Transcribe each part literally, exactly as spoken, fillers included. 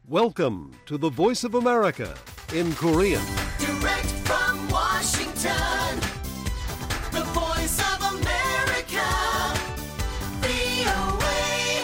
Welcome to the Voice of America in Korean. Direct from Washington, the Voice of America, 브이오에이.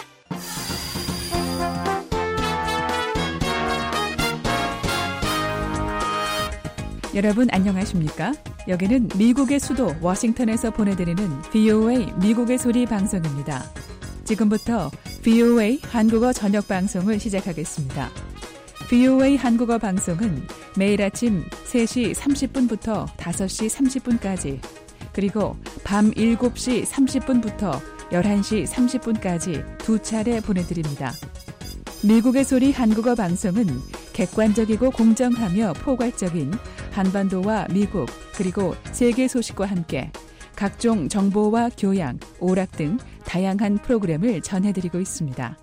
여러분 안녕하십니까? 여기는 미국의 수도 워싱턴에서 보내드리는 브이오에이 미국의 소리 방송입니다. 지금부터 브이오에이 한국어 저녁 방송을 시작하겠습니다. 브이오에이 한국어 방송은 매일 아침 세 시 삼십 분부터 다섯 시 삼십 분까지 그리고 밤 일곱 시 삼십 분부터 열한 시 삼십 분까지 두 차례 보내드립니다. 미국의 소리 한국어 방송은 객관적이고 공정하며 포괄적인 한반도와 미국 그리고 세계 소식과 함께 각종 정보와 교양, 오락 등 다양한 프로그램을 전해드리고 있습니다.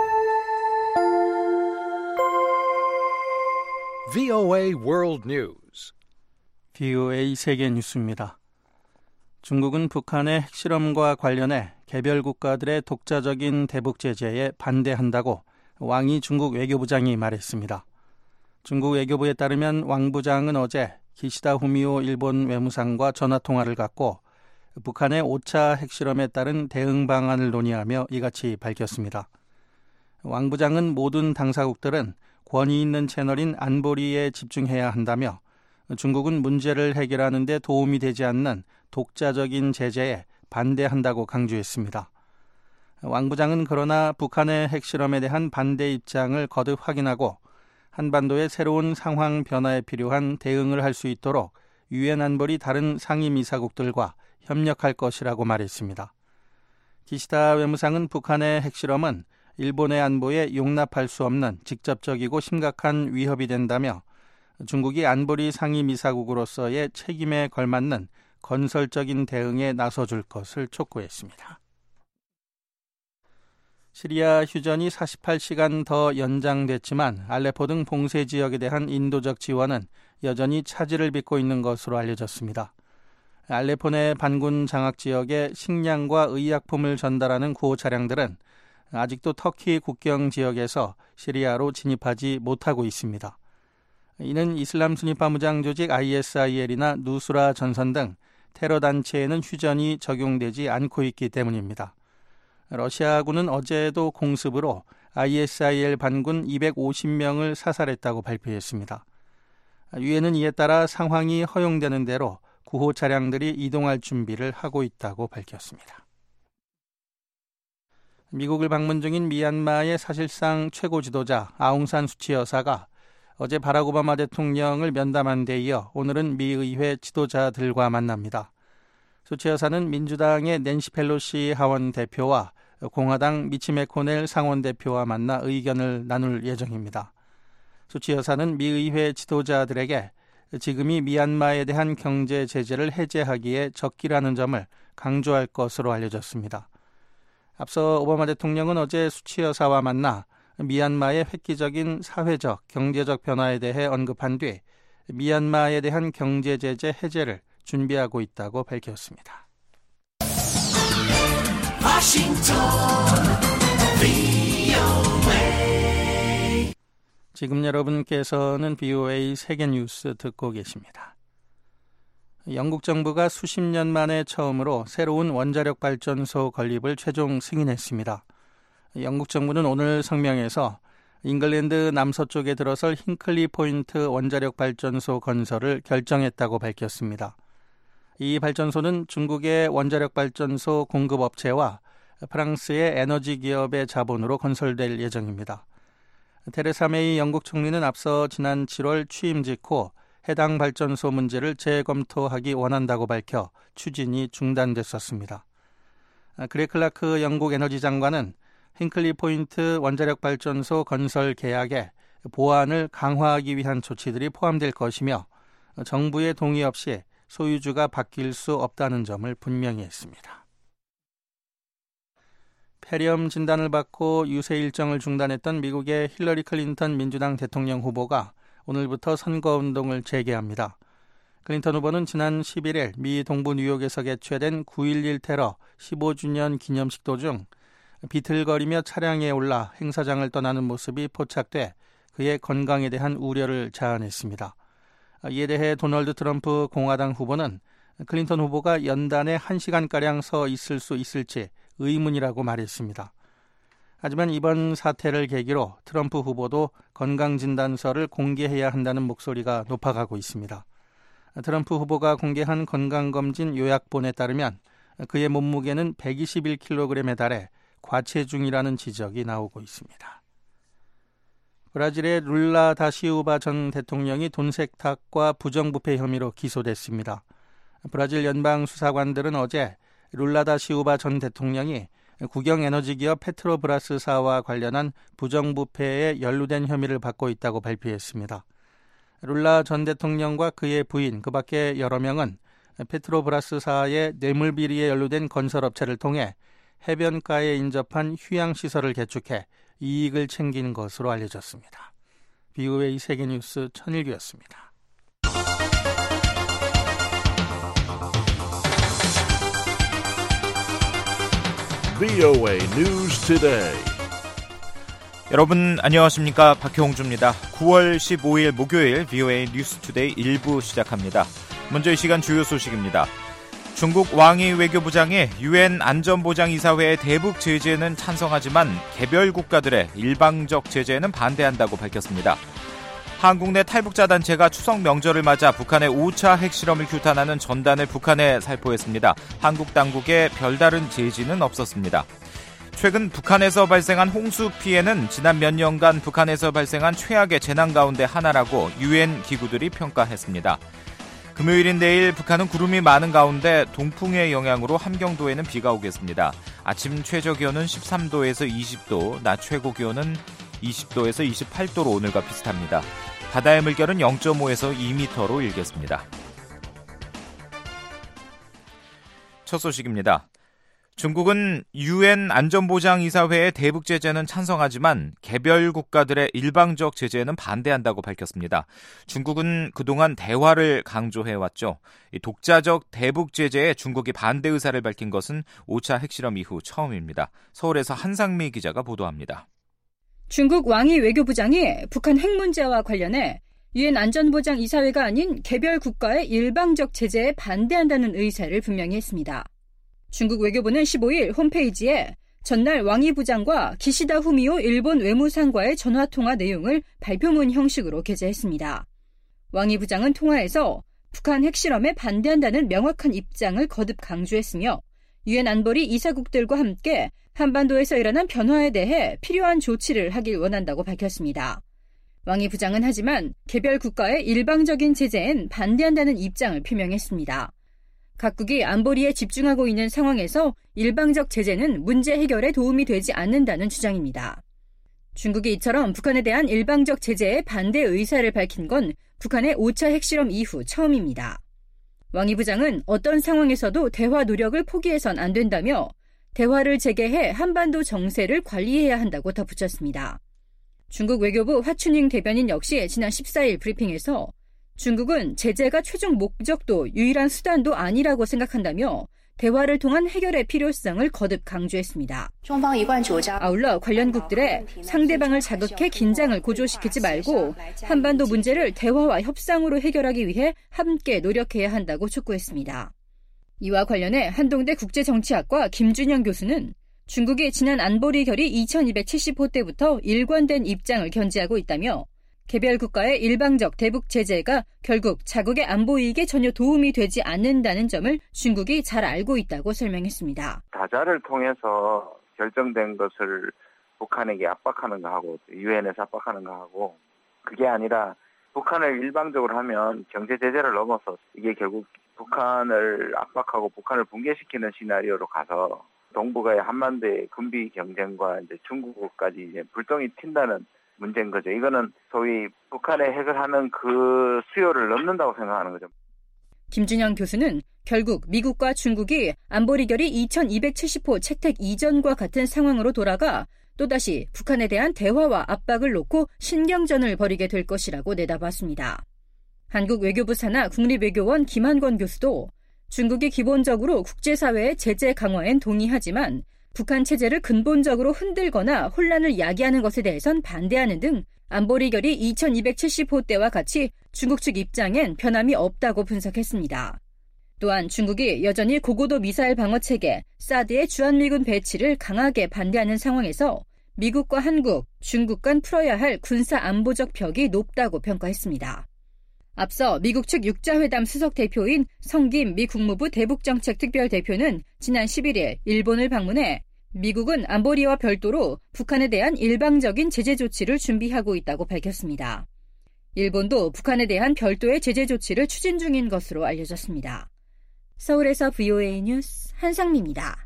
브이오에이 World News. 브이오에이 세계 뉴스입니다. 중국은 북한의 핵실험과 관련해 개별 국가들의 독자적인 대북 제재에 반대한다고 왕이 중국 외교부장이 말했습니다. 중국 외교부에 따르면 왕 부장은 어제 기시다 후미오 일본 외무상과 전화통화를 갖고 북한의 오 차 핵실험에 따른 대응 방안을 논의하며 이같이 밝혔습니다. 왕 부장은 모든 당사국들은 권위 있는 채널인 안보리에 집중해야 한다며 중국은 문제를 해결하는 데 도움이 되지 않는 독자적인 제재에 반대한다고 강조했습니다. 왕 부장은 그러나 북한의 핵실험에 대한 반대 입장을 거듭 확인하고 한반도의 새로운 상황 변화에 필요한 대응을 할 수 있도록 유엔 안보리 다른 상임이사국들과 협력할 것이라고 말했습니다. 기시다 외무상은 북한의 핵실험은 일본의 안보에 용납할 수 없는 직접적이고 심각한 위협이 된다며 중국이 안보리 상임이사국으로서의 책임에 걸맞는 건설적인 대응에 나서줄 것을 촉구했습니다. 시리아 휴전이 사십팔 시간 더 연장됐지만 알레포 등 봉쇄 지역에 대한 인도적 지원은 여전히 차질을 빚고 있는 것으로 알려졌습니다. 알레포 내 반군 장악 지역에 식량과 의약품을 전달하는 구호 차량들은 아직도 터키 국경 지역에서 시리아로 진입하지 못하고 있습니다. 이는 이슬람 순위파 무장 조직 아이에스아이엘이나 누스라 전선 등 테러 단체에는 휴전이 적용되지 않고 있기 때문입니다. 러시아군은 어제도 공습으로 아이에스아이엘 반군 이백오십 명을 사살했다고 발표했습니다. 유엔은 이에 따라 상황이 허용되는 대로 구호 차량들이 이동할 준비를 하고 있다고 밝혔습니다. 미국을 방문 중인 미얀마의 사실상 최고 지도자 아웅산 수치 여사가 어제 바락 오바마 대통령을 면담한 데 이어 오늘은 미 의회 지도자들과 만납니다. 수치 여사는 민주당의 낸시 펠로시 하원 대표와 공화당 미치 매코넬 상원 대표와 만나 의견을 나눌 예정입니다. 수치 여사는 미 의회 지도자들에게 지금이 미얀마에 대한 경제 제재를 해제하기에 적기라는 점을 강조할 것으로 알려졌습니다. 앞서 오바마 대통령은 어제 수치 여사와 만나 미얀마의 획기적인 사회적, 경제적 변화에 대해 언급한 뒤 미얀마에 대한 경제 제재 해제를 준비하고 있다고 밝혔습니다. 워싱턴 브이오에이. 지금 여러분께서는 브이오에이 세계 뉴스 듣고 계십니다. 영국 정부가 수십 년 만에 처음으로 새로운 원자력 발전소 건립을 최종 승인했습니다. 영국 정부는 오늘 성명에서 잉글랜드 남서쪽에 들어설 힌클리 포인트 원자력 발전소 건설을 결정했다고 밝혔습니다. 이 발전소는 중국의 원자력 발전소 공급업체와 프랑스의 에너지 기업의 자본으로 건설될 예정입니다. 테레사 메이 영국 총리는 앞서 지난 칠월 취임 직후 해당 발전소 문제를 재검토하기 원한다고 밝혀 추진이 중단됐었습니다. 그레 클라크 영국 에너지 장관은 힌클리 포인트 원자력 발전소 건설 계약에 보안을 강화하기 위한 조치들이 포함될 것이며 정부의 동의 없이 소유주가 바뀔 수 없다는 점을 분명히 했습니다. 폐렴 진단을 받고 유세 일정을 중단했던 미국의 힐러리 클린턴 민주당 대통령 후보가 오늘부터 선거운동을 재개합니다. 클린턴 후보는 지난 십일 일 미 동부 뉴욕에서 개최된 구일일 테러 십오 주년 기념식 도중 비틀거리며 차량에 올라 행사장을 떠나는 모습이 포착돼 그의 건강에 대한 우려를 자아냈습니다. 이에 대해 도널드 트럼프 공화당 후보는 클린턴 후보가 연단에 한 시간가량 서 있을 수 있을지 의문이라고 말했습니다. 하지만 이번 사태를 계기로 트럼프 후보도 건강진단서를 공개해야 한다는 목소리가 높아가고 있습니다. 트럼프 후보가 공개한 건강검진 요약본에 따르면 그의 몸무게는 백이십일 킬로그램에 달해 과체중이라는 지적이 나오고 있습니다. 브라질의 룰라 다시우바 전 대통령이 돈 세탁과 부정부패 혐의로 기소됐습니다. 브라질 연방수사관들은 어제 룰라 다시우바 전 대통령이 국영에너지기업 페트로브라스사와 관련한 부정부패에 연루된 혐의를 받고 있다고 발표했습니다. 룰라 전 대통령과 그의 부인, 그 밖에 여러 명은 페트로브라스사의 뇌물비리에 연루된 건설업체를 통해 해변가에 인접한 휴양시설을 개축해 이익을 챙긴 것으로 알려졌습니다. 비오에이 세계뉴스 천일규였습니다. 비오에이 News Today. 여러분 안녕하십니까, 박형주입니다. 구월 십오일 목요일 비오에이 뉴스 투데이 일 부 시작합니다. 먼저 이 시간 주요 소식입니다. 중국 왕이 외교부장이 유엔 안전보장이사회의 대북 제재는 찬성하지만 개별 국가들의 일방적 제재에는 반대한다고 밝혔습니다. 한국 내 탈북자 단체가 추석 명절을 맞아 북한의 오 차 핵실험을 규탄하는 전단을 북한에 살포했습니다. 한국 당국의 별다른 제지는 없었습니다. 최근 북한에서 발생한 홍수 피해는 지난 몇 년간 북한에서 발생한 최악의 재난 가운데 하나라고 유엔 기구들이 평가했습니다. 금요일인 내일 북한은 구름이 많은 가운데 동풍의 영향으로 함경도에는 비가 오겠습니다. 아침 최저기온은 십삼 도에서 이십 도, 낮 최고기온은 이십 도에서 이십팔 도로 오늘과 비슷합니다. 바다의 물결은 영 점 오에서 이 미터로 일겠습니다. 첫 소식입니다. 중국은 유엔 안전보장이사회의 대북 제재는 찬성하지만 개별 국가들의 일방적 제재에는 반대한다고 밝혔습니다. 중국은 그동안 대화를 강조해왔죠. 이 독자적 대북 제재에 중국이 반대 의사를 밝힌 것은 오 차 핵실험 이후 처음입니다. 서울에서 한상미 기자가 보도합니다. 중국 왕이 외교부장이 북한 핵 문제와 관련해 유엔 안전보장이사회가 아닌 개별 국가의 일방적 제재에 반대한다는 의사를 분명히 했습니다. 중국 외교부는 십오일 홈페이지에 전날 왕이 부장과 기시다 후미오 일본 외무상과의 전화통화 내용을 발표문 형식으로 게재했습니다. 왕이 부장은 통화에서 북한 핵실험에 반대한다는 명확한 입장을 거듭 강조했으며 유엔 안보리 이사국들과 함께 한반도에서 일어난 변화에 대해 필요한 조치를 하길 원한다고 밝혔습니다. 왕이 부장은 하지만 개별 국가의 일방적인 제재엔 반대한다는 입장을 표명했습니다. 각국이 안보리에 집중하고 있는 상황에서 일방적 제재는 문제 해결에 도움이 되지 않는다는 주장입니다. 중국이 이처럼 북한에 대한 일방적 제재에 반대 의사를 밝힌 건 북한의 오 차 핵실험 이후 처음입니다. 왕이 부장은 어떤 상황에서도 대화 노력을 포기해선 안 된다며 대화를 재개해 한반도 정세를 관리해야 한다고 덧붙였습니다. 중국 외교부 화춘잉 대변인 역시 지난 십사일 브리핑에서 중국은 제재가 최종 목적도 유일한 수단도 아니라고 생각한다며 대화를 통한 해결의 필요성을 거듭 강조했습니다. 아울러 관련국들의 상대방을 자극해 긴장을 고조시키지 말고 한반도 문제를 대화와 협상으로 해결하기 위해 함께 노력해야 한다고 촉구했습니다. 이와 관련해 한동대 국제정치학과 김준영 교수는 중국이 지난 안보리 결의 이천이백칠십 호 때부터 일관된 입장을 견지하고 있다며 개별 국가의 일방적 대북 제재가 결국 자국의 안보 이익에 전혀 도움이 되지 않는다는 점을 중국이 잘 알고 있다고 설명했습니다. 다자를 통해서 결정된 것을 북한에게 압박하는 거하고 유엔에서 압박하는 거하고 그게 아니라 북한을 일방적으로 하면 경제 제재를 넘어서 이게 결국 북한을 압박하고 북한을 붕괴시키는 시나리오로 가서 동북아의 한반도의 군비 경쟁과 이제 중국까지 이제 불똥이 튄다는 문제인 거죠. 이거는 소위 북한의 핵을 하는 그 수요를 넘는다고 생각하는 거죠. 김준영 교수는 결국 미국과 중국이 안보리 결의 이천이백칠십 호 채택 이전과 같은 상황으로 돌아가 또다시 북한에 대한 대화와 압박을 놓고 신경전을 벌이게 될 것이라고 내다봤습니다. 한국 외교부 산하 국립외교원 김한권 교수도 중국이 기본적으로 국제사회의 제재 강화엔 동의하지만 북한 체제를 근본적으로 흔들거나 혼란을 야기하는 것에 대해선 반대하는 등 안보리결이 이천이백칠십 호대와 같이 중국 측 입장엔 변함이 없다고 분석했습니다. 또한 중국이 여전히 고고도 미사일 방어체계 사드의 주한미군 배치를 강하게 반대하는 상황에서 미국과 한국, 중국 간 풀어야 할 군사 안보적 벽이 높다고 평가했습니다. 앞서 미국 측 육자회담 수석 대표인 성김 미 국무부 대북정책특별대표는 지난 십일일 일본을 방문해 미국은 안보리와 별도로 북한에 대한 일방적인 제재 조치를 준비하고 있다고 밝혔습니다. 일본도 북한에 대한 별도의 제재 조치를 추진 중인 것으로 알려졌습니다. 서울에서 브이오에이 뉴스 한상미입니다.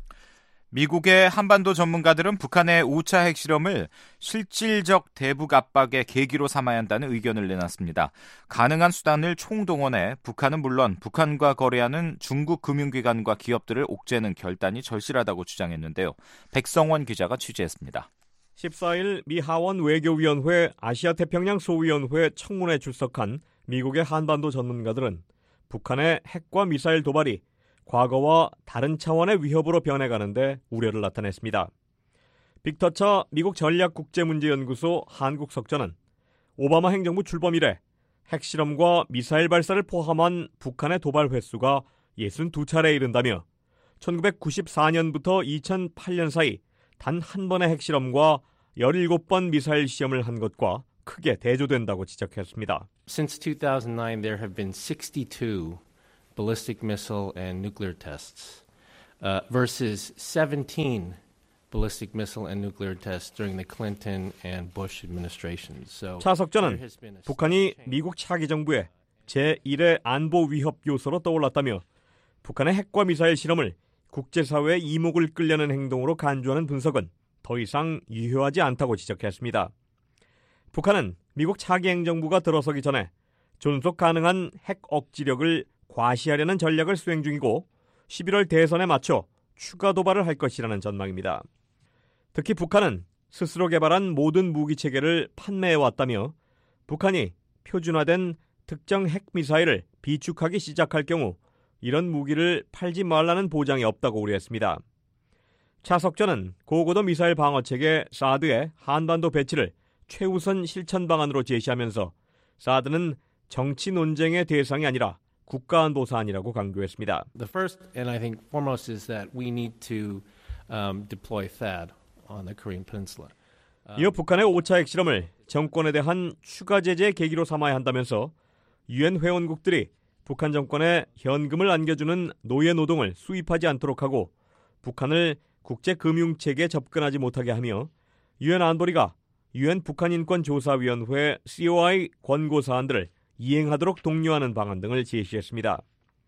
미국의 한반도 전문가들은 북한의 오 차 핵실험을 실질적 대북 압박의 계기로 삼아야 한다는 의견을 내놨습니다. 가능한 수단을 총동원해 북한은 물론 북한과 거래하는 중국 금융기관과 기업들을 옥죄는 결단이 절실하다고 주장했는데요. 백성원 기자가 취재했습니다. 십사일 미 하원 외교위원회 아시아태평양 소위원회 청문회에 출석한 미국의 한반도 전문가들은 북한의 핵과 미사일 도발이 과거와 다른 차원의 위협으로 변해가는데 우려를 나타냈습니다. 빅터처 미국 전략국제문제연구소 한국석전은 오바마 행정부 출범 이래 핵실험과 미사일 발사를 포함한 북한의 도발 횟수가 육십이 차례에 이른다며 천구백구십사년부터 이천팔년 사이 단 한 번의 핵실험과 열일곱 번 미사일 시험을 한 것과 크게 대조된다고 지적했습니다. Since two thousand nine, there have been sixty-two ballistic missile and nuclear tests uh, versus seventeen ballistic missile and nuclear tests during the Clinton and Bush administrations. So 차석전은 북한이 미국 차기 정부의 제일의 안보 위협 요소로 떠올랐다며 북한의 핵과 미사일 실험을 국제사회의 이목을 끌려는 행동으로 간주하는 분석은 더 이상 유효하지 않다고 지적했습니다. 북한은 미국 차기 행정부가 들어서기 전에 존속 가능한 핵 억지력을 과시하려는 전략을 수행 중이고 십일월 대선에 맞춰 추가 도발을 할 것이라는 전망입니다. 특히 북한은 스스로 개발한 모든 무기체계를 판매해왔다며 북한이 표준화된 특정 핵미사일을 비축하기 시작할 경우 이런 무기를 팔지 말라는 보장이 없다고 우려했습니다. 차석전은 고고도 미사일 방어체계 사드의 한반도 배치를 최우선 실천 방안으로 제시하면서 사드는 정치 논쟁의 대상이 아니라 국가안보 사안이라고 강조했습니다. The first and I think foremost is that we need to um, deploy THAAD on the Korean Peninsula. 이어 북한의 오 차 핵실험을 정권에 대한 추가 제재의 계기로 삼아야 한다면서 유엔 회원국들이 북한 정권에 현금을 안겨주는 노예 노동을 수입하지 않도록 하고 북한을 국제금융체계에 접근하지 못하게 하며 유엔 안보리가 유엔 북한인권조사위원회 씨오아이 권고 사안들을 이행하도록 독려하는 방안 등을 제시했습니다.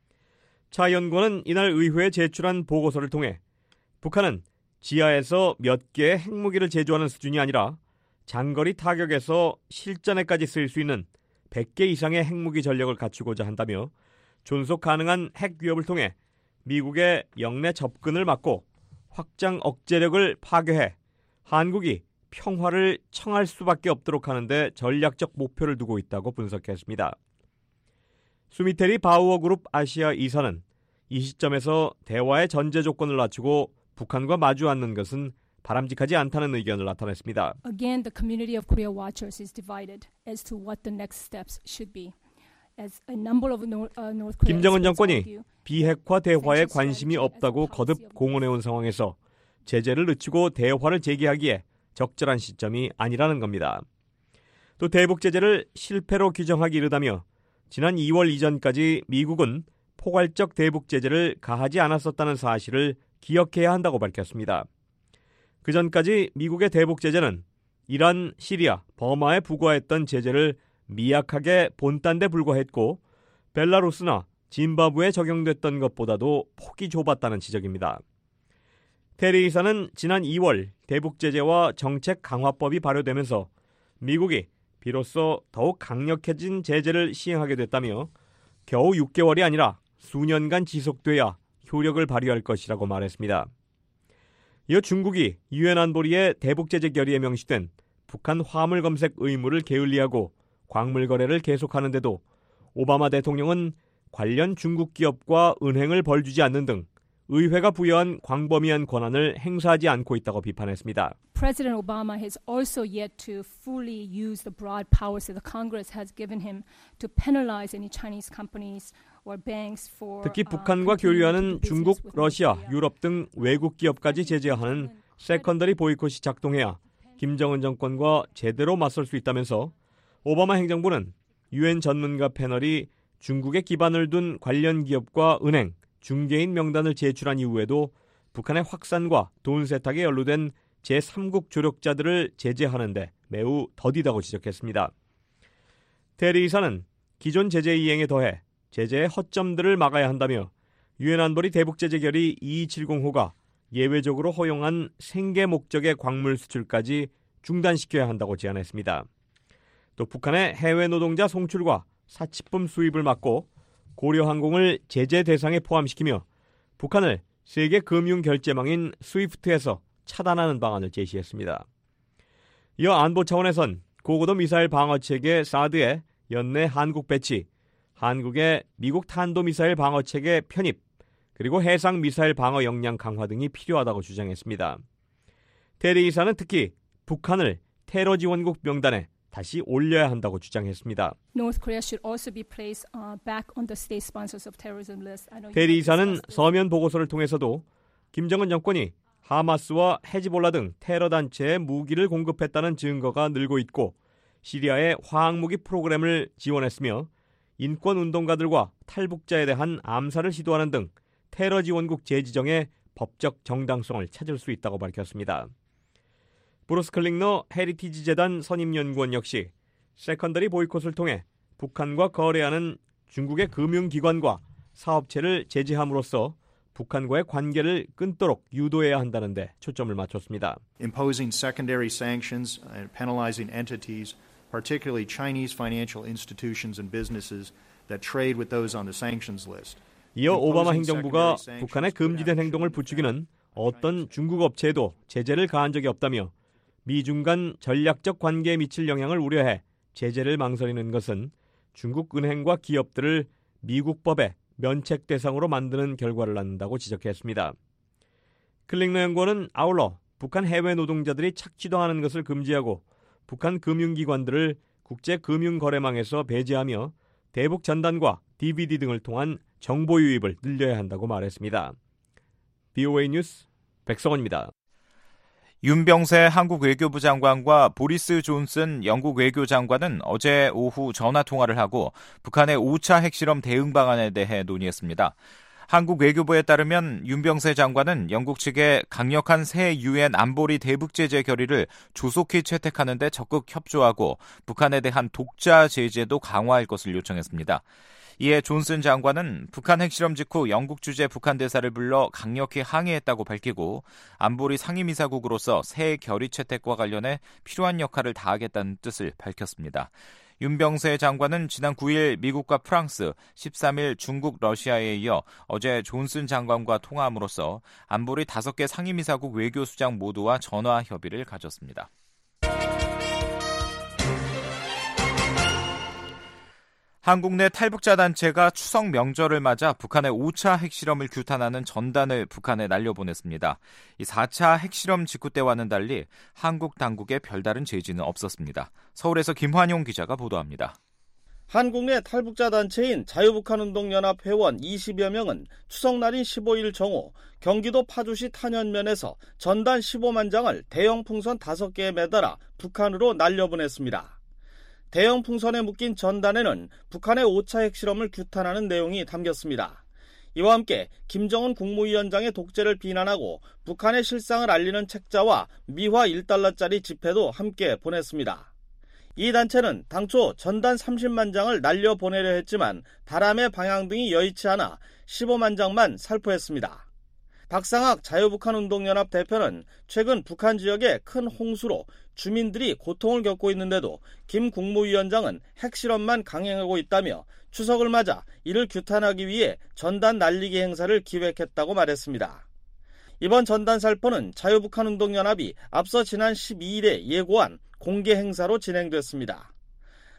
차 연구원은 이날 의회에 제출한 보고서를 통해 북한은 지하에서 몇 개의 핵무기를 제조하는 수준이 아니라 장거리 타격에서 실전에까지 쓸 수 있는 백 개 이상의 핵무기 전력을 갖추고자 한다며 존속 가능한 핵 위협을 통해 미국의 영내 접근을 막고 확장 억제력을 파괴해 한국이 평화를 청할 수밖에 없도록 하는데 전략적 목표를 두고 있다고 분석했습니다. 수미테리 바우어 그룹 아시아 이사는 이 시점에서 대화의 전제 조건을 낮추고 북한과 마주 앉는 것은 바람직하지 않다는 의견을 나타냈습니다. Again, the community of Korea watchers is divided as to what the next steps should be. As a number of North, uh, North Korea 김정은 정권이 비핵화 대화에 관심이 없다고 거듭 공언해온 상황에서 제재를 늦추고 대화를 재개하기에 적절한 시점이 아니라는 겁니다. 또 대북 제재를 실패로 규정하기 이르다며 지난 이월 이전까지 미국은 포괄적 대북 제재를 가하지 않았었다는 사실을 기억해야 한다고 밝혔습니다. 그 전까지 미국의 대북 제재는 이란, 시리아, 버마에 부과했던 제재를 미약하게 본딴 데 불과했고 벨라루스나 짐바브웨에 적용됐던 것보다도 폭이 좁았다는 지적입니다. 테리 이사는 지난 이월 대북 제재와 정책 강화법이 발효되면서 미국이 비로소 더욱 강력해진 제재를 시행하게 됐다며 겨우 육 개월이 아니라 수년간 지속돼야 효력을 발휘할 것이라고 말했습니다. 이어 중국이 유엔 안보리의 대북 제재 결의에 명시된 북한 화물 검색 의무를 게을리하고 광물 거래를 계속하는데도 오바마 대통령은 관련 중국 기업과 은행을 벌주지 않는 등 의회가 부여한 광범위한 권한을 행사하지 않고 있다고 비판했습니다. President Obama has also yet to fully use the broad powers that the Congress has given him to penalize any Chinese companies or banks for 특히 북한과 교류하는 중국, 러시아, 유럽 등 외국 기업까지 제재하는 세컨더리 보이콧이 작동해야 김정은 정권과 제대로 맞설 수 있다면서 오바마 행정부는 유엔 전문가 패널이 중국에 기반을 둔 관련 기업과 은행, 중개인 명단을 제출한 이후에도 북한의 확산과 돈 세탁에 연루된 제삼국 조력자들을 제재하는 데 매우 더디다고 지적했습니다. 테리 이사는 기존 제재 이행에 더해 제재의 허점들을 막아야 한다며 유엔 안보리 대북제재 결의 이이칠공호가 예외적으로 허용한 생계 목적의 광물 수출까지 중단시켜야 한다고 제안했습니다. 또 북한의 해외 노동자 송출과 사치품 수입을 막고 고려항공을 제재 대상에 포함시키며 북한을 세계 금융 결제망인 스위프트에서 차단하는 방안을 제시했습니다. 이어 안보 차원에선 고고도 미사일 방어체계 사드의 연내 한국 배치, 한국의 미국 탄도미사일 방어체계 편입, 그리고 해상 미사일 방어 역량 강화 등이 필요하다고 주장했습니다. 테리 이사는 특히 북한을 테러 지원국 명단에 다시 올려야 한다고 주장했습니다. North Korea should also be placed uh, back on the state sponsors of terrorism list. 테리 이사는 서면 보고서를 통해서도 김정은 정권이 하마스와 헤즈볼라 등 테러 단체에 무기를 공급했다는 증거가 늘고 있고 시리아의 화학무기 프로그램을 지원했으며 인권운동가들과 탈북자에 대한 암살을 시도하는 등 테러 지원국 재지정의 법적 정당성을 찾을 수 있다고 밝혔습니다. 브루스 클링너 헤리티지 재단 선임연구원 역시 세컨더리 보이콧을 통해 북한과 거래하는 중국의 금융기관과 사업체를 제재함으로써 북한과의 관계를 끊도록 유도해야 한다는 데 초점을 맞췄습니다. Imposing secondary sanctions and penalizing entities, particularly Chinese financial institutions and businesses that trade with those on the sanctions list. 이어 오바마 행정부가 북한의 금지된 행동을 부추기는 어떤 중국 업체에도 제재를 가한 적이 없다며 미중 간 전략적 관계에 미칠 영향을 우려해 제재를 망설이는 것은 중국 은행과 기업들을 미국 법의 면책 대상으로 만드는 결과를 낳는다고 지적했습니다. 클링너 연구원은 아울러 북한 해외 노동자들이 착취당하는 것을 금지하고 북한 금융기관들을 국제금융거래망에서 배제하며 대북 전단과 디비디 등을 통한 정보 유입을 늘려야 한다고 말했습니다. 비오에이 뉴스 백성원입니다. 윤병세 한국 외교부 장관과 보리스 존슨 영국 외교장관은 어제 오후 전화통화를 하고 북한의 오 차 핵실험 대응 방안에 대해 논의했습니다. 한국 외교부에 따르면 윤병세 장관은 영국 측에 강력한 새 유엔 안보리 대북제재 결의를 조속히 채택하는 데 적극 협조하고 북한에 대한 독자 제재도 강화할 것을 요청했습니다. 이에 존슨 장관은 북한 핵실험 직후 영국 주재 북한 대사를 불러 강력히 항의했다고 밝히고 안보리 상임이사국으로서 새 결의 채택과 관련해 필요한 역할을 다하겠다는 뜻을 밝혔습니다. 윤병세 장관은 지난 구일 미국과 프랑스, 십삼일 중국, 러시아에 이어 어제 존슨 장관과 통화함으로써 안보리 다섯 개 상임이사국 외교수장 모두와 전화 협의를 가졌습니다. 한국 내 탈북자 단체가 추석 명절을 맞아 북한의 오 차 핵실험을 규탄하는 전단을 북한에 날려보냈습니다. 이 사 차 핵실험 직후 때와는 달리 한국 당국에 별다른 제지는 없었습니다. 서울에서 김환용 기자가 보도합니다. 한국 내 탈북자 단체인 자유북한운동연합 회원 이십여 명은 추석날인 십오일 정오 경기도 파주시 탄현면에서 전단 십오만 장을 대형 풍선 다섯 개에 매달아 북한으로 날려보냈습니다. 대형 풍선에 묶인 전단에는 북한의 오 차 핵실험을 규탄하는 내용이 담겼습니다. 이와 함께 김정은 국무위원장의 독재를 비난하고 북한의 실상을 알리는 책자와 미화 일 달러짜리 지폐도 함께 보냈습니다. 이 단체는 당초 전단 삼십만 장을 날려보내려 했지만 바람의 방향 등이 여의치 않아 십오만 장만 살포했습니다. 박상학 자유북한운동연합 대표는 최근 북한 지역의 큰 홍수로 주민들이 고통을 겪고 있는데도 김 국무위원장은 핵실험만 강행하고 있다며 추석을 맞아 이를 규탄하기 위해 전단 날리기 행사를 기획했다고 말했습니다. 이번 전단 살포는 자유북한운동연합이 앞서 지난 십이일에 예고한 공개 행사로 진행됐습니다.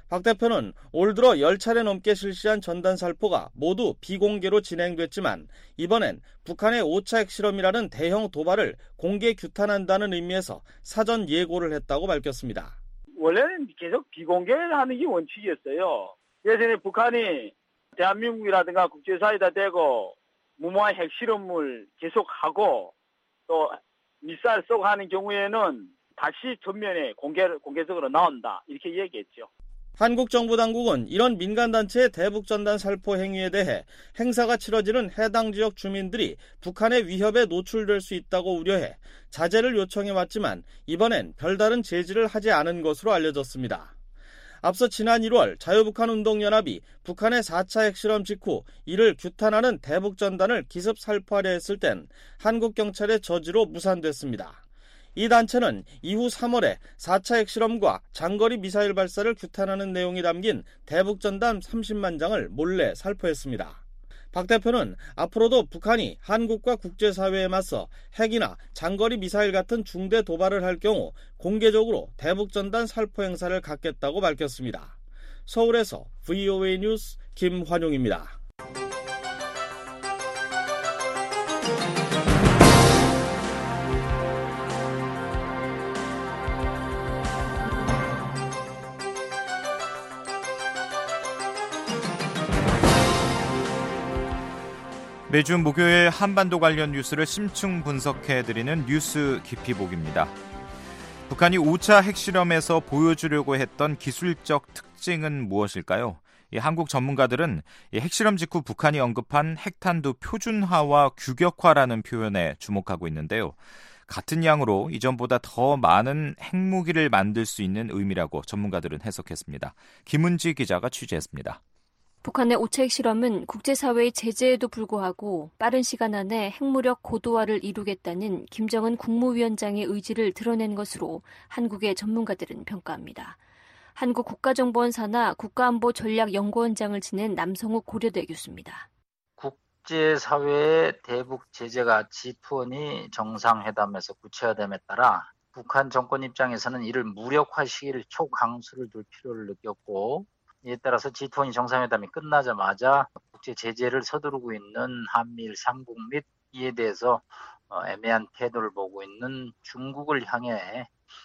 박 대표는 올 들어 열 차례 넘게 실시한 전단 살포가 모두 비공개로 진행됐지만 이번엔 북한의 오 차 핵실험이라는 대형 도발을 공개 규탄한다는 의미에서 사전 예고를 했다고 밝혔습니다. 원래는 계속 비공개를 하는 게 원칙이었어요. 예전에 북한이 대한민국이라든가 국제사회에다 대고 무모한 핵실험을 계속하고 또 미사일 쏘고 하는 경우에는 다시 전면에 공개, 공개적으로 나온다 이렇게 얘기했죠. 한국 정부 당국은 이런 민간단체의 대북전단 살포 행위에 대해 행사가 치러지는 해당 지역 주민들이 북한의 위협에 노출될 수 있다고 우려해 자제를 요청해왔지만 이번엔 별다른 제지를 하지 않은 것으로 알려졌습니다. 앞서 지난 일월 자유북한운동연합이 북한의 사 차 핵실험 직후 이를 규탄하는 대북전단을 기습 살포하려 했을 땐 한국 경찰의 저지로 무산됐습니다. 이 단체는 이후 삼월에 사 차 핵실험과 장거리 미사일 발사를 규탄하는 내용이 담긴 대북전단 삼십만 장을 몰래 살포했습니다. 박 대표는 앞으로도 북한이 한국과 국제사회에 맞서 핵이나 장거리 미사일 같은 중대 도발을 할 경우 공개적으로 대북전단 살포 행사를 갖겠다고 밝혔습니다. 서울에서 브이오에이 뉴스 김환용입니다. 매주 목요일 한반도 관련 뉴스를 심층 분석해드리는 뉴스 깊이보기입니다. 북한이 오 차 핵실험에서 보여주려고 했던 기술적 특징은 무엇일까요? 이 한국 전문가들은 이 핵실험 직후 북한이 언급한 핵탄두 표준화와 규격화라는 표현에 주목하고 있는데요. 같은 양으로 이전보다 더 많은 핵무기를 만들 수 있는 의미라고 전문가들은 해석했습니다. 김은지 기자가 취재했습니다. 북한의 오 차 핵실험은 국제사회의 제재에도 불구하고 빠른 시간 안에 핵무력 고도화를 이루겠다는 김정은 국무위원장의 의지를 드러낸 것으로 한국의 전문가들은 평가합니다. 한국 국가정보원 산하 국가안보전략연구원장을 지낸 남성욱 고려대 교수입니다. 국제사회의 대북 제재가 지 이십 정상회담에서 구체화됨에 따라 북한 정권 입장에서는 이를 무력화 시기를 초강수를 둘 필요를 느꼈고 이에 따라서 지 이십 정상회담이 끝나자마자 국제 제재를 서두르고 있는 한미일 삼국 및 이에 대해서 애매한 태도를 보고 있는 중국을 향해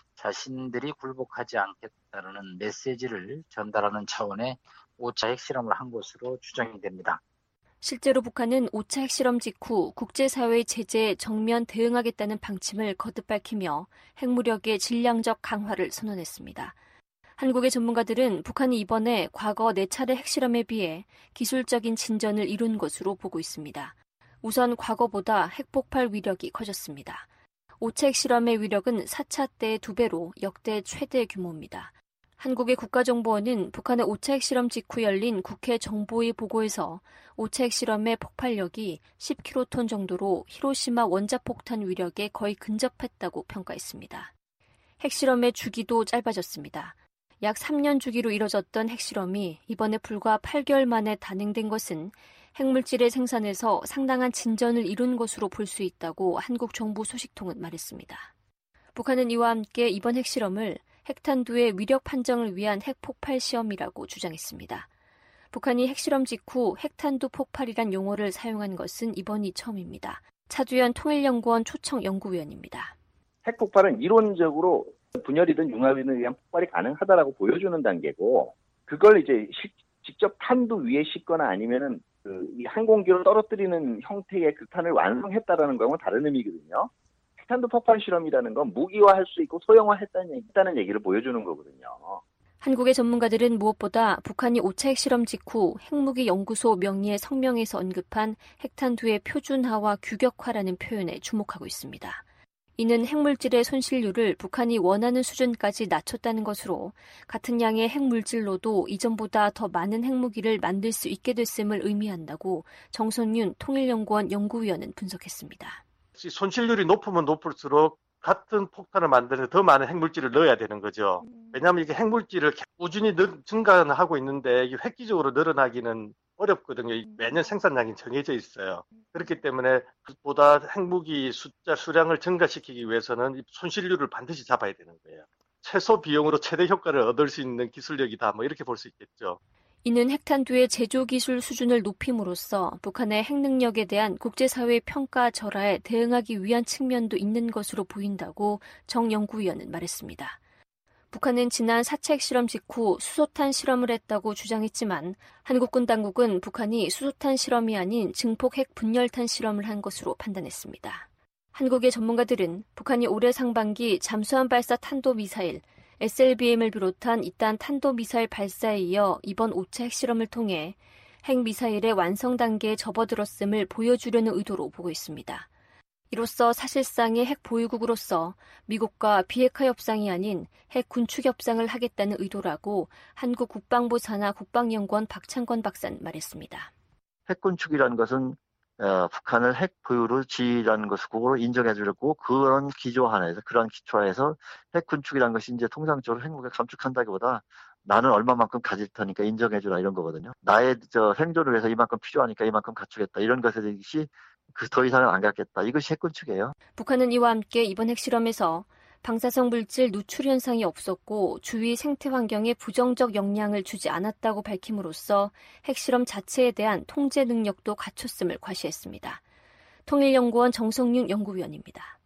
자신들이 굴복하지 않겠다는 메시지를 전달하는 차원의 오 차 핵실험을 한 것으로 추정이 됩니다. 실제로 북한은 오 차 핵실험 직후 국제사회의 제재에 정면 대응하겠다는 방침을 거듭 밝히며 핵무력의 질량적 강화를 선언했습니다. 한국의 전문가들은 북한이 이번에 과거 네 차례 핵실험에 비해 기술적인 진전을 이룬 것으로 보고 있습니다. 우선 과거보다 핵폭발 위력이 커졌습니다. 오 차 핵실험의 위력은 사 차 때의 두 배로 역대 최대 규모입니다. 한국의 국가정보원은 북한의 오 차 핵실험 직후 열린 국회 정보위 보고에서 오 차 핵실험의 폭발력이 십 킬로톤 정도로 히로시마 원자폭탄 위력에 거의 근접했다고 평가했습니다. 핵실험의 주기도 짧아졌습니다. 약 삼 년 주기로 이뤄졌던 핵실험이 이번에 불과 팔 개월 만에 단행된 것은 핵물질의 생산에서 상당한 진전을 이룬 것으로 볼 수 있다고 한국 정부 소식통은 말했습니다. 북한은 이와 함께 이번 핵실험을 핵탄두의 위력 판정을 위한 핵폭발 시험이라고 주장했습니다. 북한이 핵실험 직후 핵탄두 폭발이란 용어를 사용한 것은 이번이 처음입니다. 차두현 통일연구원 초청 연구위원입니다. 핵폭발은 이론적으로 분열이든 융합이든 의한 폭발이 가능하다라고 보여주는 단계고, 그걸 이제 시, 직접 탄두 위에 싣거나 아니면은 그 이 항공기로 떨어뜨리는 형태의 극탄을 완성했다라는 거하고는 다른 의미거든요. 핵탄두 폭발 실험이라는 건 무기화할 수 있고 소형화했다는 했다는 얘기를 보여주는 거거든요. 한국의 전문가들은 무엇보다 북한이 오 차 핵실험 직후 핵무기 연구소 명의의 성명에서 언급한 핵탄두의 표준화와 규격화라는 표현에 주목하고 있습니다. 이는 핵물질의 손실률을 북한이 원하는 수준까지 낮췄다는 것으로 같은 양의 핵물질로도 이전보다 더 많은 핵무기를 만들 수 있게 됐음을 의미한다고 정선윤 통일연구원 연구위원은 분석했습니다. 손실률이 높으면 높을수록 같은 폭탄을 만드는데 더 많은 핵물질을 넣어야 되는 거죠. 왜냐하면 이게 핵물질을 꾸준히 증가하고 있는데 이게 획기적으로 늘어나기는 어렵거든요. 매년 생산량이 정해져 있어요. 그렇기 때문에 보다 핵무기 숫자 수량을 증가시키기 위해서는 손실률을 반드시 잡아야 되는 거예요. 최소 비용으로 최대 효과를 얻을 수 있는 기술력이다. 뭐 이렇게 볼 수 있겠죠. 이는 핵탄두의 제조 기술 수준을 높임으로써 북한의 핵 능력에 대한 국제사회의 평가 절하에 대응하기 위한 측면도 있는 것으로 보인다고 정 연구위원은 말했습니다. 북한은 지난 사 차 핵실험 직후 수소탄 실험을 했다고 주장했지만 한국군 당국은 북한이 수소탄 실험이 아닌 증폭 핵 분열탄 실험을 한 것으로 판단했습니다. 한국의 전문가들은 북한이 올해 상반기 잠수함 발사 탄도미사일 에스엘비엠을 비롯한 이딴 탄도미사일 발사에 이어 이번 오 차 핵실험을 통해 핵미사일의 완성 단계에 접어들었음을 보여주려는 의도로 보고 있습니다. 이로써 사실상의 핵 보유국으로서 미국과 비핵화 협상이 아닌 핵 군축 협상을 하겠다는 의도라고 한국 국방부 산하 국방연구원 박창권 박사는 말했습니다. 핵 군축이라는 것은 어, 북한을 핵 보유로 지휘라는 것을 그거로 인정해 주려고 그런 기조 하나에서 그런 기초하에서 핵 군축이라는 것이 이제 통상적으로 핵무기를 감축한다기보다 나는 얼마만큼 가질 테니까 인정해 주라 이런 거거든요. 나의 저 생존을 위해서 이만큼 필요하니까 이만큼 갖추겠다 이런 것이 그 더 이상은 안 갖겠다. 이것이 핵 군축이에요. 북한은 이와 함께 이번 핵실험에서 방사성 물질 누출 현상이 없었고 주위 생태 환경에 부정적 영향을 주지 않았다고 밝힘으로써 핵실험 자체에 대한 통제 능력도 갖췄음을 과시했습니다. 통일연구원 정성윤 연구위원입니다.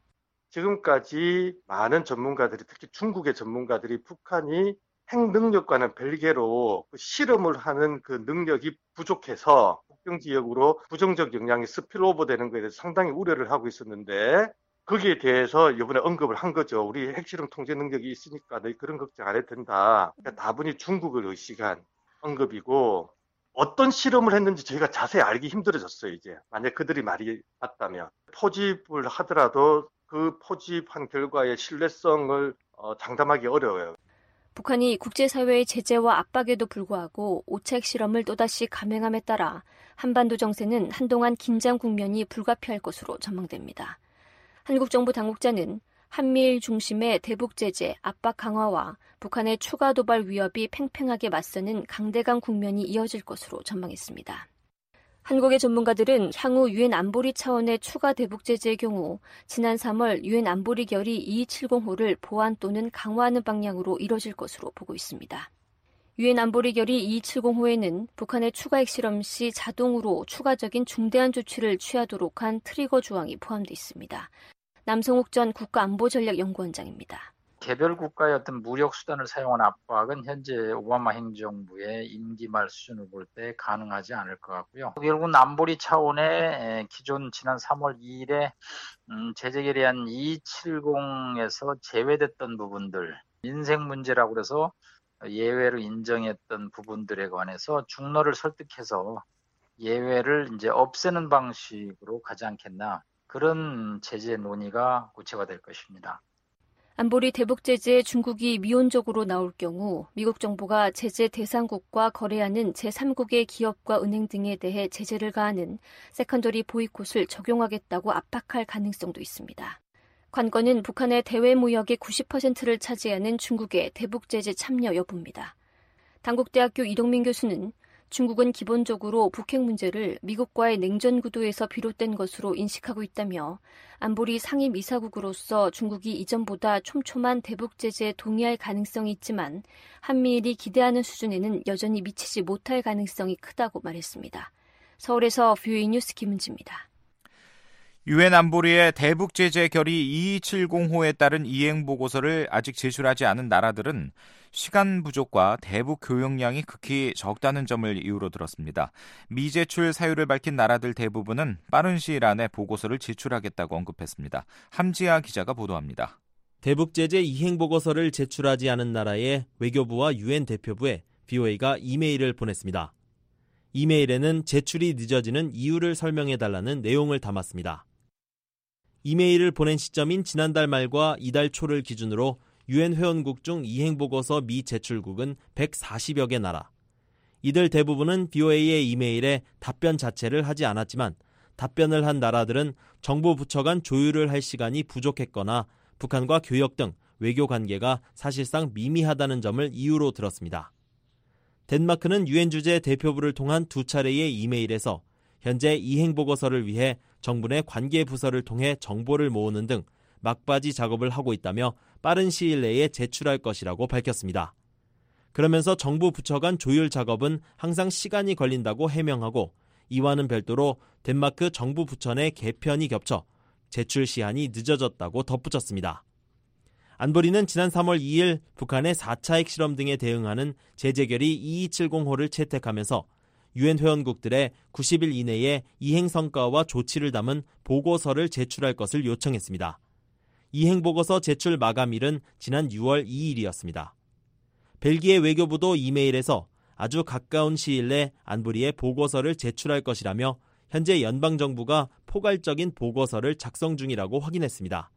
지금까지 많은 전문가들이 특히 중국의 전문가들이 북한이 핵 능력과는 별개로 그 실험을 하는 그 능력이 부족해서 국경 지역으로 부정적 영향이 스필오버 되는 것에 대해서 상당히 우려를 하고 있었는데 거기에 대해서 이번에 언급을 한 거죠. 우리 핵실험 통제 능력이 있으니까 너희 그런 걱정 안 해도 된다. 그러니까 다분히 중국을 의식한 언급이고 어떤 실험을 했는지 저희가 자세히 알기 힘들어졌어요. 이제 만약 그들이 말이 맞다면 포집을 하더라도 그 포집한 결과의 신뢰성을 어, 장담하기 어려워요. 북한이 국제사회의 제재와 압박에도 불구하고 오 차 핵실험을 또다시 감행함에 따라 한반도 정세는 한동안 긴장 국면이 불가피할 것으로 전망됩니다. 한국 정부 당국자는 한미일 중심의 대북 제재, 압박 강화와 북한의 추가 도발 위협이 팽팽하게 맞서는 강대강 국면이 이어질 것으로 전망했습니다. 한국의 전문가들은 향후 유엔 안보리 차원의 추가 대북 제재의 경우 지난 삼월 유엔 안보리 결의 이이칠공호를 보완 또는 강화하는 방향으로 이뤄질 것으로 보고 있습니다. 유엔 안보리 결의 이이칠공호에는 북한의 추가 핵실험 시 자동으로 추가적인 중대한 조치를 취하도록 한 트리거 조항이 포함되어 있습니다. 남성욱 전 국가안보전략연구원장입니다. 개별 국가의 어떤 무력 수단을 사용한 압박은 현재 오바마 행정부의 임기 말 수준을 볼 때 가능하지 않을 것 같고요. 결국은 안보리 차원의 기존 지난 삼월 이일에 음, 제재 결의안 이이칠공에서 제외됐던 부분들, 인생 문제라고 그래서 예외로 인정했던 부분들에 관해서 중로를 설득해서 예외를 이제 없애는 방식으로 가지 않겠나, 그런 제재 논의가 구체화될 것입니다. 안보리 대북 제재에 중국이 미온적으로 나올 경우 미국 정부가 제재 대상국과 거래하는 제삼국의 기업과 은행 등에 대해 제재를 가하는 세컨더리 보이콧을 적용하겠다고 압박할 가능성도 있습니다. 관건은 북한의 대외 무역의 구십 퍼센트를 차지하는 중국의 대북 제재 참여 여부입니다. 단국대학교 이동민 교수는 중국은 기본적으로 북핵 문제를 미국과의 냉전 구도에서 비롯된 것으로 인식하고 있다며 안보리 상임 이사국으로서 중국이 이전보다 촘촘한 대북 제재에 동의할 가능성이 있지만 한미일이 기대하는 수준에는 여전히 미치지 못할 가능성이 크다고 말했습니다. 서울에서 뷰이 뉴스 김은지입니다. 유엔 안보리의 대북 제재 결의 이이칠공호에 따른 이행 보고서를 아직 제출하지 않은 나라들은 시간 부족과 대북 교역량이 극히 적다는 점을 이유로 들었습니다. 미제출 사유를 밝힌 나라들 대부분은 빠른 시일 안에 보고서를 제출하겠다고 언급했습니다. 함지아 기자가 보도합니다. 대북 제재 이행 보고서를 제출하지 않은 나라의 외교부와 유엔 대표부에 브이오에이가 이메일을 보냈습니다. 이메일에는 제출이 늦어지는 이유를 설명해달라는 내용을 담았습니다. 이메일을 보낸 시점인 지난달 말과 이달 초를 기준으로 유엔 회원국 중 이행보고서 미제출국은 백사십여 개 나라. 이들 대부분은 브이오에이의 이메일에 답변 자체를 하지 않았지만 답변을 한 나라들은 정부 부처 간 조율을 할 시간이 부족했거나 북한과 교역 등 외교 관계가 사실상 미미하다는 점을 이유로 들었습니다. 덴마크는 유엔 주재 대표부를 통한 두 차례의 이메일에서 현재 이행보고서를 위해 정부 내 관계 부서를 통해 정보를 모으는 등 막바지 작업을 하고 있다며 빠른 시일 내에 제출할 것이라고 밝혔습니다. 그러면서 정부 부처 간 조율 작업은 항상 시간이 걸린다고 해명하고 이와는 별도로 덴마크 정부 부처 내 개편이 겹쳐 제출 시한이 늦어졌다고 덧붙였습니다. 안보리는 지난 삼월 이일 북한의 사 차 핵실험 등에 대응하는 제재결의 이이칠공호를 채택하면서 유엔 회원국들의 구십 일 이내에 이행 성과와 조치를 담은 보고서를 제출할 것을 요청했습니다. 이행 보고서 제출 마감일은 지난 유월 이일이었습니다. 벨기에 외교부도 이메일에서 아주 가까운 시일 내 안보리에 보고서를 제출할 것이라며 현재 연방정부가 포괄적인 보고서를 작성 중이라고 확인했습니다.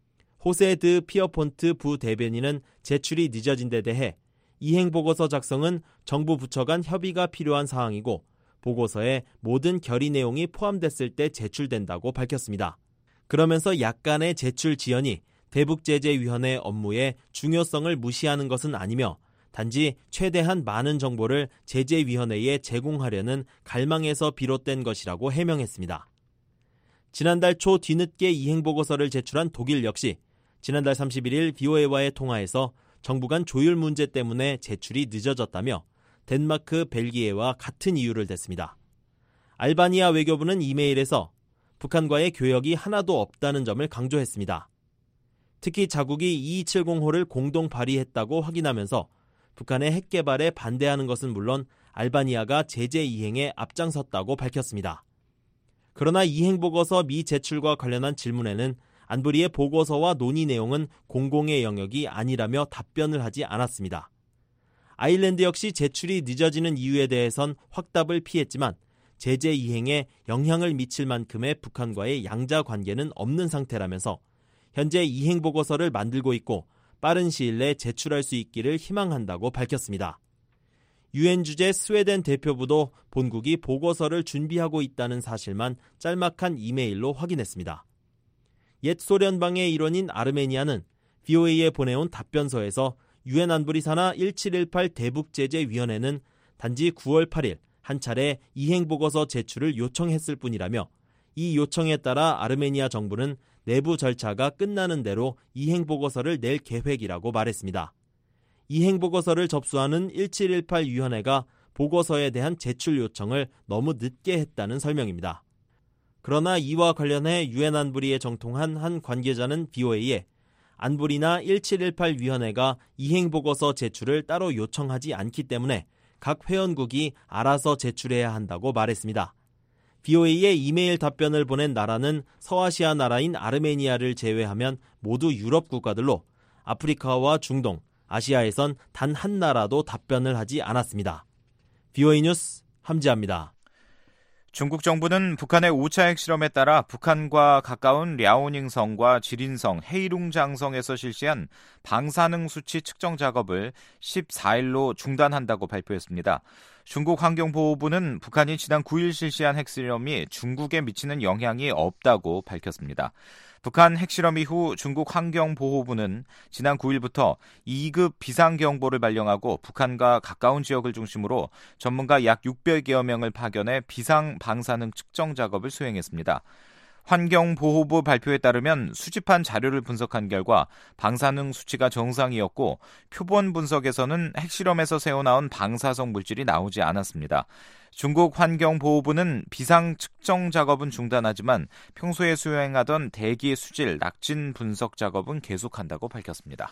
호세 드 피어폰트 부대변인은 제출이 늦어진 데 대해 이행보고서 작성은 정부 부처 간 협의가 필요한 사항이고 보고서에 모든 결의 내용이 포함됐을 때 제출된다고 밝혔습니다. 그러면서 약간의 제출 지연이 대북제재위원회 업무의 중요성을 무시하는 것은 아니며 단지 최대한 많은 정보를 제재위원회에 제공하려는 갈망에서 비롯된 것이라고 해명했습니다. 지난달 초 뒤늦게 이행보고서를 제출한 독일 역시 지난달 삼십일일 브이오에이와의 통화에서 정부 간 조율 문제 때문에 제출이 늦어졌다며 덴마크, 벨기에와 같은 이유를 댔습니다. 알바니아 외교부는 이메일에서 북한과의 교역이 하나도 없다는 점을 강조했습니다. 특히 자국이 이이칠공호를 공동 발의했다고 확인하면서 북한의 핵 개발에 반대하는 것은 물론 알바니아가 제재 이행에 앞장섰다고 밝혔습니다. 그러나 이행보고서 미제출과 관련한 질문에는 안보리의 보고서와 논의 내용은 공공의 영역이 아니라며 답변을 하지 않았습니다. 아일랜드 역시 제출이 늦어지는 이유에 대해선 확답을 피했지만 제재 이행에 영향을 미칠 만큼의 북한과의 양자 관계는 없는 상태라면서 현재 이행보고서를 만들고 있고 빠른 시일 내 제출할 수 있기를 희망한다고 밝혔습니다. 유엔 주재 스웨덴 대표부도 본국이 보고서를 준비하고 있다는 사실만 짤막한 이메일로 확인했습니다. 옛 소련방의 일원인 아르메니아는 브이오에이에 보내온 답변서에서 유엔 안보리 산하 일칠일팔 대북제재위원회는 단지 구월 팔일 한 차례 이행보고서 제출을 요청했을 뿐이라며 이 요청에 따라 아르메니아 정부는 내부 절차가 끝나는 대로 이행보고서를 낼 계획이라고 말했습니다. 이행보고서를 접수하는 일칠일팔 위원회가 보고서에 대한 제출 요청을 너무 늦게 했다는 설명입니다. 그러나 이와 관련해 유엔 안보리에 정통한 한 관계자는 브이오에이에 안보리나 일칠일팔 위원회가 이행보고서 제출을 따로 요청하지 않기 때문에 각 회원국이 알아서 제출해야 한다고 말했습니다. 브이오에이에 이메일 답변을 보낸 나라는 서아시아 나라인 아르메니아를 제외하면 모두 유럽 국가들로 아프리카와 중동, 아시아에선 단 한 나라도 답변을 하지 않았습니다. 브이오에이 뉴스 함지아입니다. 중국 정부는 북한의 오 차 핵실험에 따라 북한과 가까운 랴오닝성과 지린성, 헤이룽장성에서 실시한 방사능 수치 측정 작업을 십사일로 중단한다고 발표했습니다. 중국 환경보호부는 북한이 지난 구일 실시한 핵실험이 중국에 미치는 영향이 없다고 밝혔습니다. 북한 핵실험 이후 중국 환경보호부는 지난 구일부터 이급 비상경보를 발령하고 북한과 가까운 지역을 중심으로 전문가 약 육백여 명을 파견해 비상 방사능 측정 작업을 수행했습니다. 환경보호부 발표에 따르면 수집한 자료를 분석한 결과 방사능 수치가 정상이었고 표본 분석에서는 핵실험에서 새어나온 방사성 물질이 나오지 않았습니다. 중국 환경보호부는 비상 측정 작업은 중단하지만 평소에 수행하던 대기 수질, 낙진 분석 작업은 계속한다고 밝혔습니다.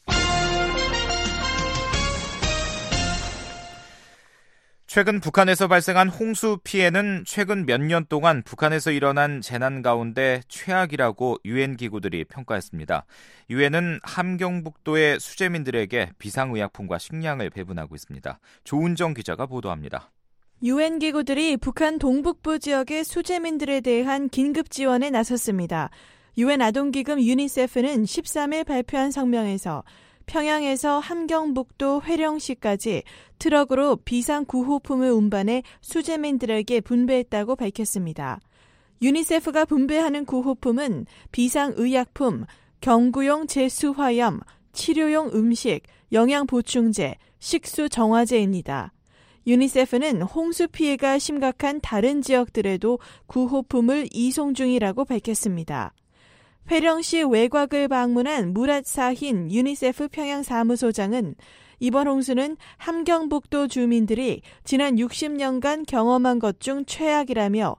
최근 북한에서 발생한 홍수 피해는 최근 몇 년 동안 북한에서 일어난 재난 가운데 최악이라고 유엔 기구들이 평가했습니다. 유엔은 함경북도의 수재민들에게 비상의약품과 식량을 배분하고 있습니다. 조은정 기자가 보도합니다. 유엔 기구들이 북한 동북부 지역의 수재민들에 대한 긴급 지원에 나섰습니다. 유엔 아동기금 유니세프는 십삼일 발표한 성명에서 평양에서 함경북도 회령시까지 트럭으로 비상구호품을 운반해 수재민들에게 분배했다고 밝혔습니다. 유니세프가 분배하는 구호품은 비상의약품, 경구용 제수화염, 치료용 음식, 영양보충제, 식수정화제입니다. 유니세프는 홍수 피해가 심각한 다른 지역들에도 구호품을 이송 중이라고 밝혔습니다. 회령시 외곽을 방문한 무랏 사힌 유니세프 평양 사무소장은 이번 홍수는 함경북도 주민들이 지난 육십 년간 경험한 것 중 최악이라며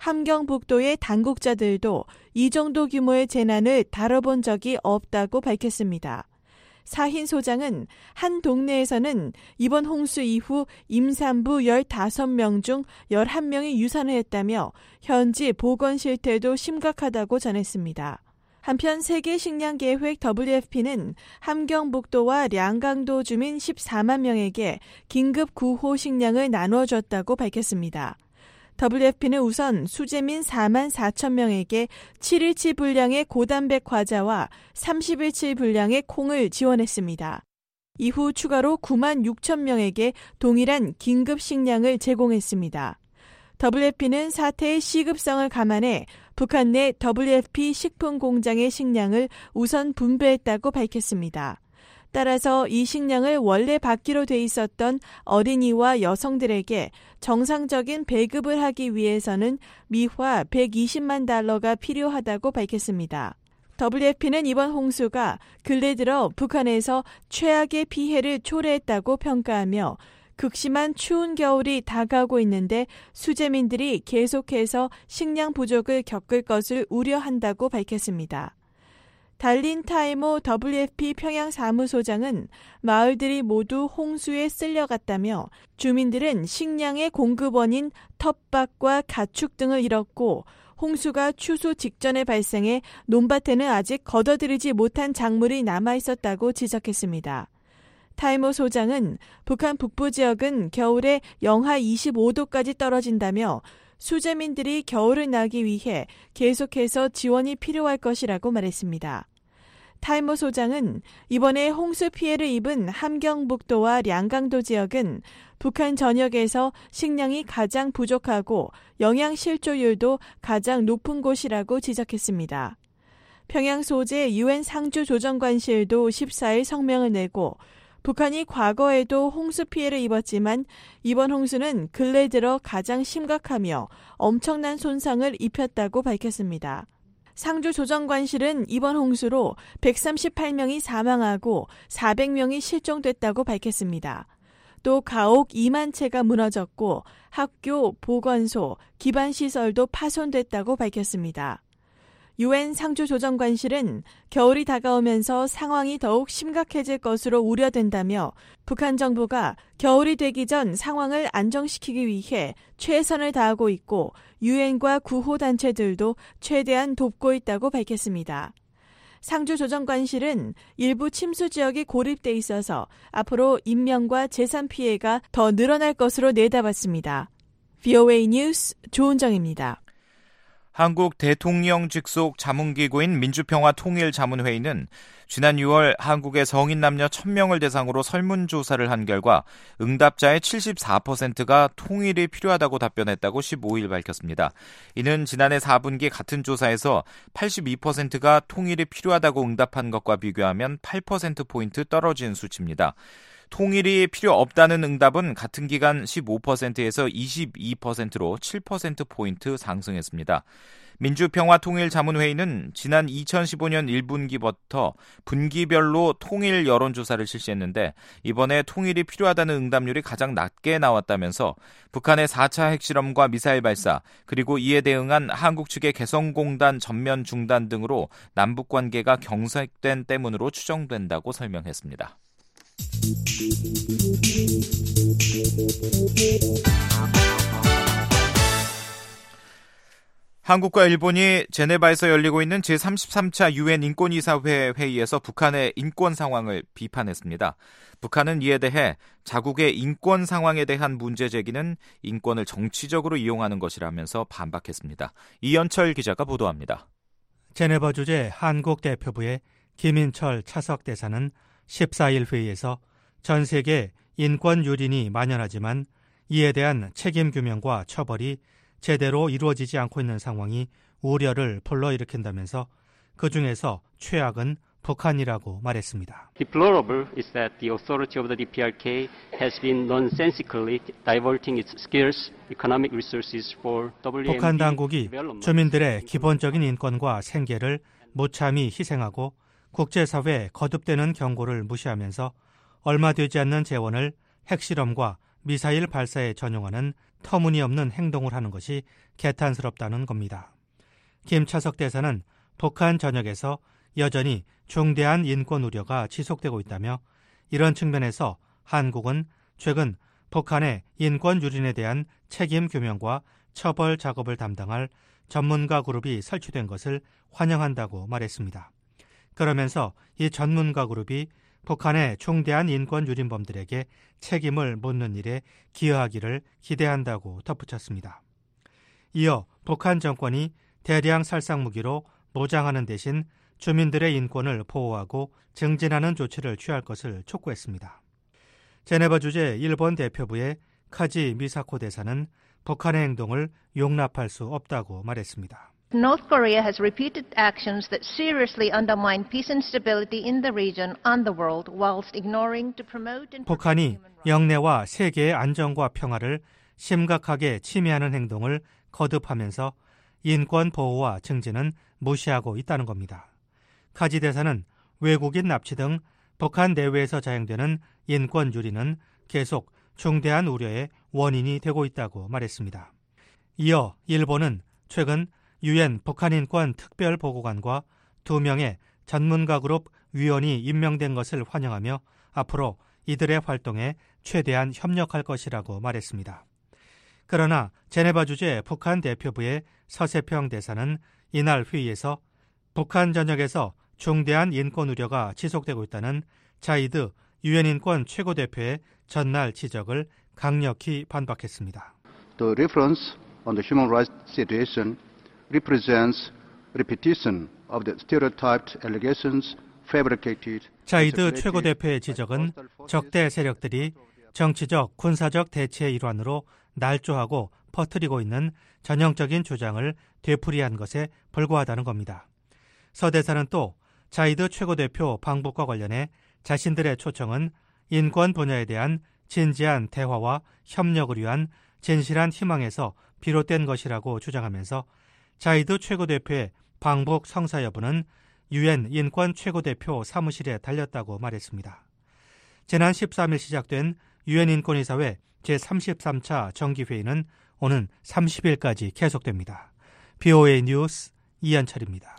함경북도의 당국자들도 이 정도 규모의 재난을 다뤄본 적이 없다고 밝혔습니다. 사힌 소장은 한 동네에서는 이번 홍수 이후 임산부 열다섯 명 중 열한 명이 유산을 했다며 현지 보건 실태도 심각하다고 전했습니다. 한편 세계식량계획 더블유에프피는 함경북도와 량강도 주민 십사만 명에게 긴급 구호 식량을 나눠줬다고 밝혔습니다. 더블유에프피는 우선 수재민 사만 사천 명에게 칠 일치 분량의 고단백 과자와 삼십 일치 분량의 콩을 지원했습니다. 이후 추가로 구만 육천 명에게 동일한 긴급 식량을 제공했습니다. 더블유에프피는 사태의 시급성을 감안해 북한 내 더블유에프피 식품 공장의 식량을 우선 분배했다고 밝혔습니다. 따라서 이 식량을 원래 받기로 돼 있었던 어린이와 여성들에게 정상적인 배급을 하기 위해서는 미화 백이십만 달러가 필요하다고 밝혔습니다. 더블유에프피는 이번 홍수가 근래 들어 북한에서 최악의 피해를 초래했다고 평가하며 극심한 추운 겨울이 다가오고 있는데 수재민들이 계속해서 식량 부족을 겪을 것을 우려한다고 밝혔습니다. 달린 타이모 더블유에프피 평양 사무소장은 마을들이 모두 홍수에 쓸려갔다며 주민들은 식량의 공급원인 텃밭과 가축 등을 잃었고 홍수가 추수 직전에 발생해 논밭에는 아직 걷어들이지 못한 작물이 남아있었다고 지적했습니다. 타이모 소장은 북한 북부 지역은 겨울에 영하 이십오 도까지 떨어진다며 수재민들이 겨울을 나기 위해 계속해서 지원이 필요할 것이라고 말했습니다. 타이모 소장은 이번에 홍수 피해를 입은 함경북도와 량강도 지역은 북한 전역에서 식량이 가장 부족하고 영양 실조율도 가장 높은 곳이라고 지적했습니다. 평양 소재 유엔 상주 조정관실도 십사일 성명을 내고 북한이 과거에도 홍수 피해를 입었지만 이번 홍수는 근래 들어 가장 심각하며 엄청난 손상을 입혔다고 밝혔습니다. 상주 조정관실은 이번 홍수로 백삼십팔 명이 사망하고 사백 명이 실종됐다고 밝혔습니다. 또 가옥 이만 채가 무너졌고 학교, 보건소, 기반시설도 파손됐다고 밝혔습니다. 유엔 상주 조정관실은 겨울이 다가오면서 상황이 더욱 심각해질 것으로 우려된다며 북한 정부가 겨울이 되기 전 상황을 안정시키기 위해 최선을 다하고 있고 유엔과 구호단체들도 최대한 돕고 있다고 밝혔습니다. 상주 조정관실은 일부 침수 지역이 고립돼 있어서 앞으로 인명과 재산 피해가 더 늘어날 것으로 내다봤습니다. 브이오에이 뉴스 조은정입니다. 한국 대통령 직속 자문기구인 민주평화통일자문회의는 지난 유월 한국의 성인 남녀 천 명을 대상으로 설문조사를 한 결과 응답자의 칠십사 퍼센트가 통일이 필요하다고 답변했다고 십오일 밝혔습니다. 이는 지난해 사 분기 같은 조사에서 팔십이 퍼센트가 통일이 필요하다고 응답한 것과 비교하면 팔 퍼센트포인트 떨어진 수치입니다. 통일이 필요 없다는 응답은 같은 기간 십오 퍼센트에서 이십이 퍼센트로 칠 퍼센트포인트 상승했습니다. 민주평화통일자문회의는 지난 이천십오년 일 분기부터 분기별로 통일 여론조사를 실시했는데 이번에 통일이 필요하다는 응답률이 가장 낮게 나왔다면서 북한의 사 차 핵실험과 미사일 발사 그리고 이에 대응한 한국 측의 개성공단 전면 중단 등으로 남북관계가 경색된 때문으로 추정된다고 설명했습니다. 한국과 일본이 제네바에서 열리고 있는 제삼십삼 차 유엔 인권이사회 회의에서 북한의 인권 상황을 비판했습니다. 북한은 이에 대해 자국의 인권 상황에 대한 문제 제기는 인권을 정치적으로 이용하는 것이라면서 반박했습니다. 이연철 기자가 보도합니다. 제네바 주재 한국 대표부의 김인철 차석 대사는 십사일 회의에서 전 세계 인권 유린이 만연하지만 이에 대한 책임 규명과 처벌이 제대로 이루어지지 않고 있는 상황이 우려를 불러일으킨다면서 그중에서 최악은 북한이라고 말했습니다. Deplorable is that the authority of the 디피알케이 has been nonsensically diverting its scarce economic resources for 더블유엠디 북한 당국이 주민들의 기본적인 인권과 생계를 무참히 희생하고 국제사회에 거듭되는 경고를 무시하면서 얼마 되지 않는 재원을 핵실험과 미사일 발사에 전용하는 터무니없는 행동을 하는 것이 개탄스럽다는 겁니다. 김차석 대사는 북한 전역에서 여전히 중대한 인권 우려가 지속되고 있다며 이런 측면에서 한국은 최근 북한의 인권 유린에 대한 책임 규명과 처벌 작업을 담당할 전문가 그룹이 설치된 것을 환영한다고 말했습니다. 그러면서 이 전문가 그룹이 북한의 중대한 인권 유린범들에게 책임을 묻는 일에 기여하기를 기대한다고 덧붙였습니다. 이어 북한 정권이 대량 살상무기로 무장하는 대신 주민들의 인권을 보호하고 증진하는 조치를 취할 것을 촉구했습니다. 제네바 주재 일본 대표부의 카지 미사코 대사는 북한의 행동을 용납할 수 없다고 말했습니다. North Korea has repeated actions that seriously undermine peace and stability in the region and the world whilst ignoring to promote and 북한이 영내와 세계의 안정과 평화를 심각하게 침해하는 행동을 거듭하면서 인권 보호와 증진은 무시하고 있다는 겁니다. 카지 대사는 외국인 납치 등 북한 내외에서 자행되는 인권 유린은 계속 중대한 우려의 원인이 되고 있다고 말했습니다. 이어 일본은 최근 유엔 북한인권 특별보고관과 두 명의 전문가 그룹 위원이 임명된 것을 환영하며 앞으로 이들의 활동에 최대한 협력할 것이라고 말했습니다. 그러나 제네바 주재 북한 대표부의 서세평 대사는 이날 회의에서 북한 전역에서 중대한 인권 우려가 지속되고 있다는 자이드 유엔 인권 최고대표의 전날 지적을 강력히 반박했습니다. The reference on the human rights situation represents repetition of the stereotyped allegations fabricated. 자이드 최고대표의 지적은 적대 세력들이 정치적, 군사적 대치의 일환으로 날조하고 퍼뜨리고 있는 전형적인 주장을 되풀이한 것에 불과하다는 겁니다. 서 대사는 또 자이드 최고대표 방북과 관련해 자신들의 초청은 인권 분야에 대한 진지한 대화와 협력을 위한 진실한 희망에서 비롯된 것이라고 주장하면서 자이드 최고대표의 방북 성사 여부는 유엔 인권 최고대표 사무실에 달렸다고 말했습니다. 지난 십삼 일 시작된 유엔 인권이사회 제삼십삼 차 정기회의는 오는 삼십 일까지 계속됩니다. 비오에이 뉴스 이현철입니다.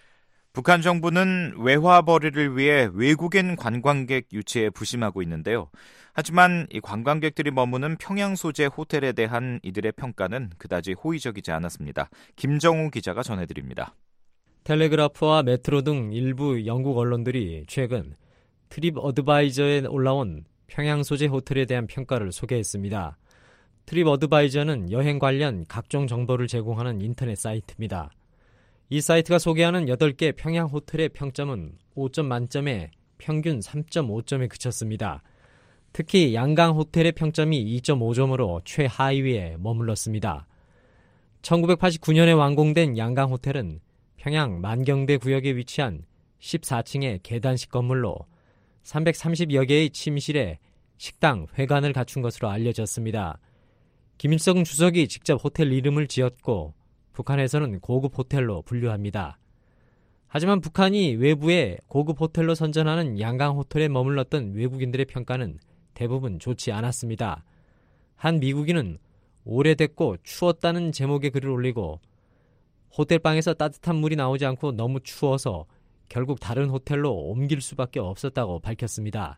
북한 정부는 외화 벌이를 위해 외국인 관광객 유치에 부심하고 있는데요. 하지만 이 관광객들이 머무는 평양 소재 호텔에 대한 이들의 평가는 그다지 호의적이지 않았습니다. 김정우 기자가 전해드립니다. 텔레그라프와 메트로 등 일부 영국 언론들이 최근 트립 어드바이저에 올라온 평양 소재 호텔에 대한 평가를 소개했습니다. 트립 어드바이저는 여행 관련 각종 정보를 제공하는 인터넷 사이트입니다. 이 사이트가 소개하는 여덟 개 평양 호텔의 평점은 오 점 만점에 평균 삼 점 오 점에 그쳤습니다. 특히 양강 호텔의 평점이 이 점 오 점으로 최하위에 머물렀습니다. 천구백팔십구 년에 완공된 양강 호텔은 평양 만경대 구역에 위치한 십사 층의 계단식 건물로 삼백삼십여 개의 침실에 식당, 회관을 갖춘 것으로 알려졌습니다. 김일성 주석이 직접 호텔 이름을 지었고 북한에서는 고급 호텔로 분류합니다. 하지만 북한이 외부에 고급 호텔로 선전하는 양강 호텔에 머물렀던 외국인들의 평가는 대부분 좋지 않았습니다. 한 미국인은 오래됐고 추웠다는 제목의 글을 올리고 호텔방에서 따뜻한 물이 나오지 않고 너무 추워서 결국 다른 호텔로 옮길 수밖에 없었다고 밝혔습니다.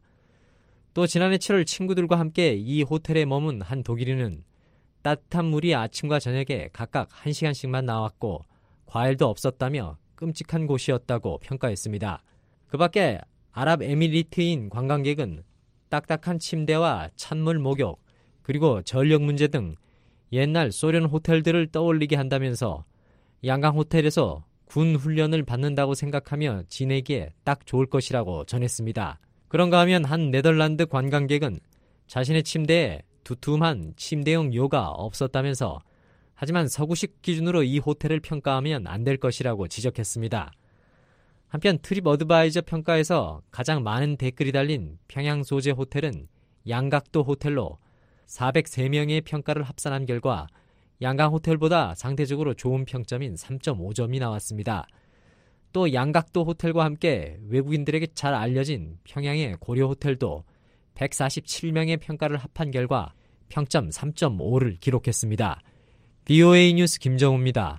또 지난해 칠월 친구들과 함께 이 호텔에 머문 한 독일인은 따뜻한 물이 아침과 저녁에 각각 한 시간씩만 나왔고 과일도 없었다며 끔찍한 곳이었다고 평가했습니다. 그 밖에 아랍에미리트인 관광객은 딱딱한 침대와 찬물 목욕, 그리고 전력 문제 등 옛날 소련 호텔들을 떠올리게 한다면서 양강 호텔에서 군 훈련을 받는다고 생각하며 지내기에 딱 좋을 것이라고 전했습니다. 그런가 하면 한 네덜란드 관광객은 자신의 침대에 두툼한 침대용 요가 없었다면서 하지만 서구식 기준으로 이 호텔을 평가하면 안 될 것이라고 지적했습니다. 한편 트립 어드바이저 평가에서 가장 많은 댓글이 달린 평양 소재 호텔은 양각도 호텔로 사백삼 명의 평가를 합산한 결과 양강 호텔보다 상대적으로 좋은 평점인 삼 점 오 점이 나왔습니다. 또 양각도 호텔과 함께 외국인들에게 잘 알려진 평양의 고려 호텔도 백사십칠 명의 평가를 합한 결과 평점 삼 점 오를 기록했습니다. 브이오에이 뉴스 김정우입니다.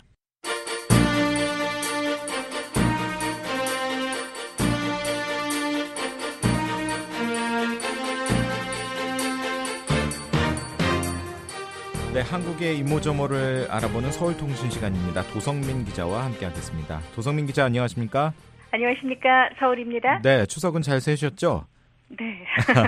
네, 한국의 이모저모를 알아보는 서울통신 시간입니다. 도성민 기자와 함께하겠습니다. 도성민 기자 안녕하십니까? 안녕하십니까? 서울입니다. 네, 추석은 잘 세셨죠? 네,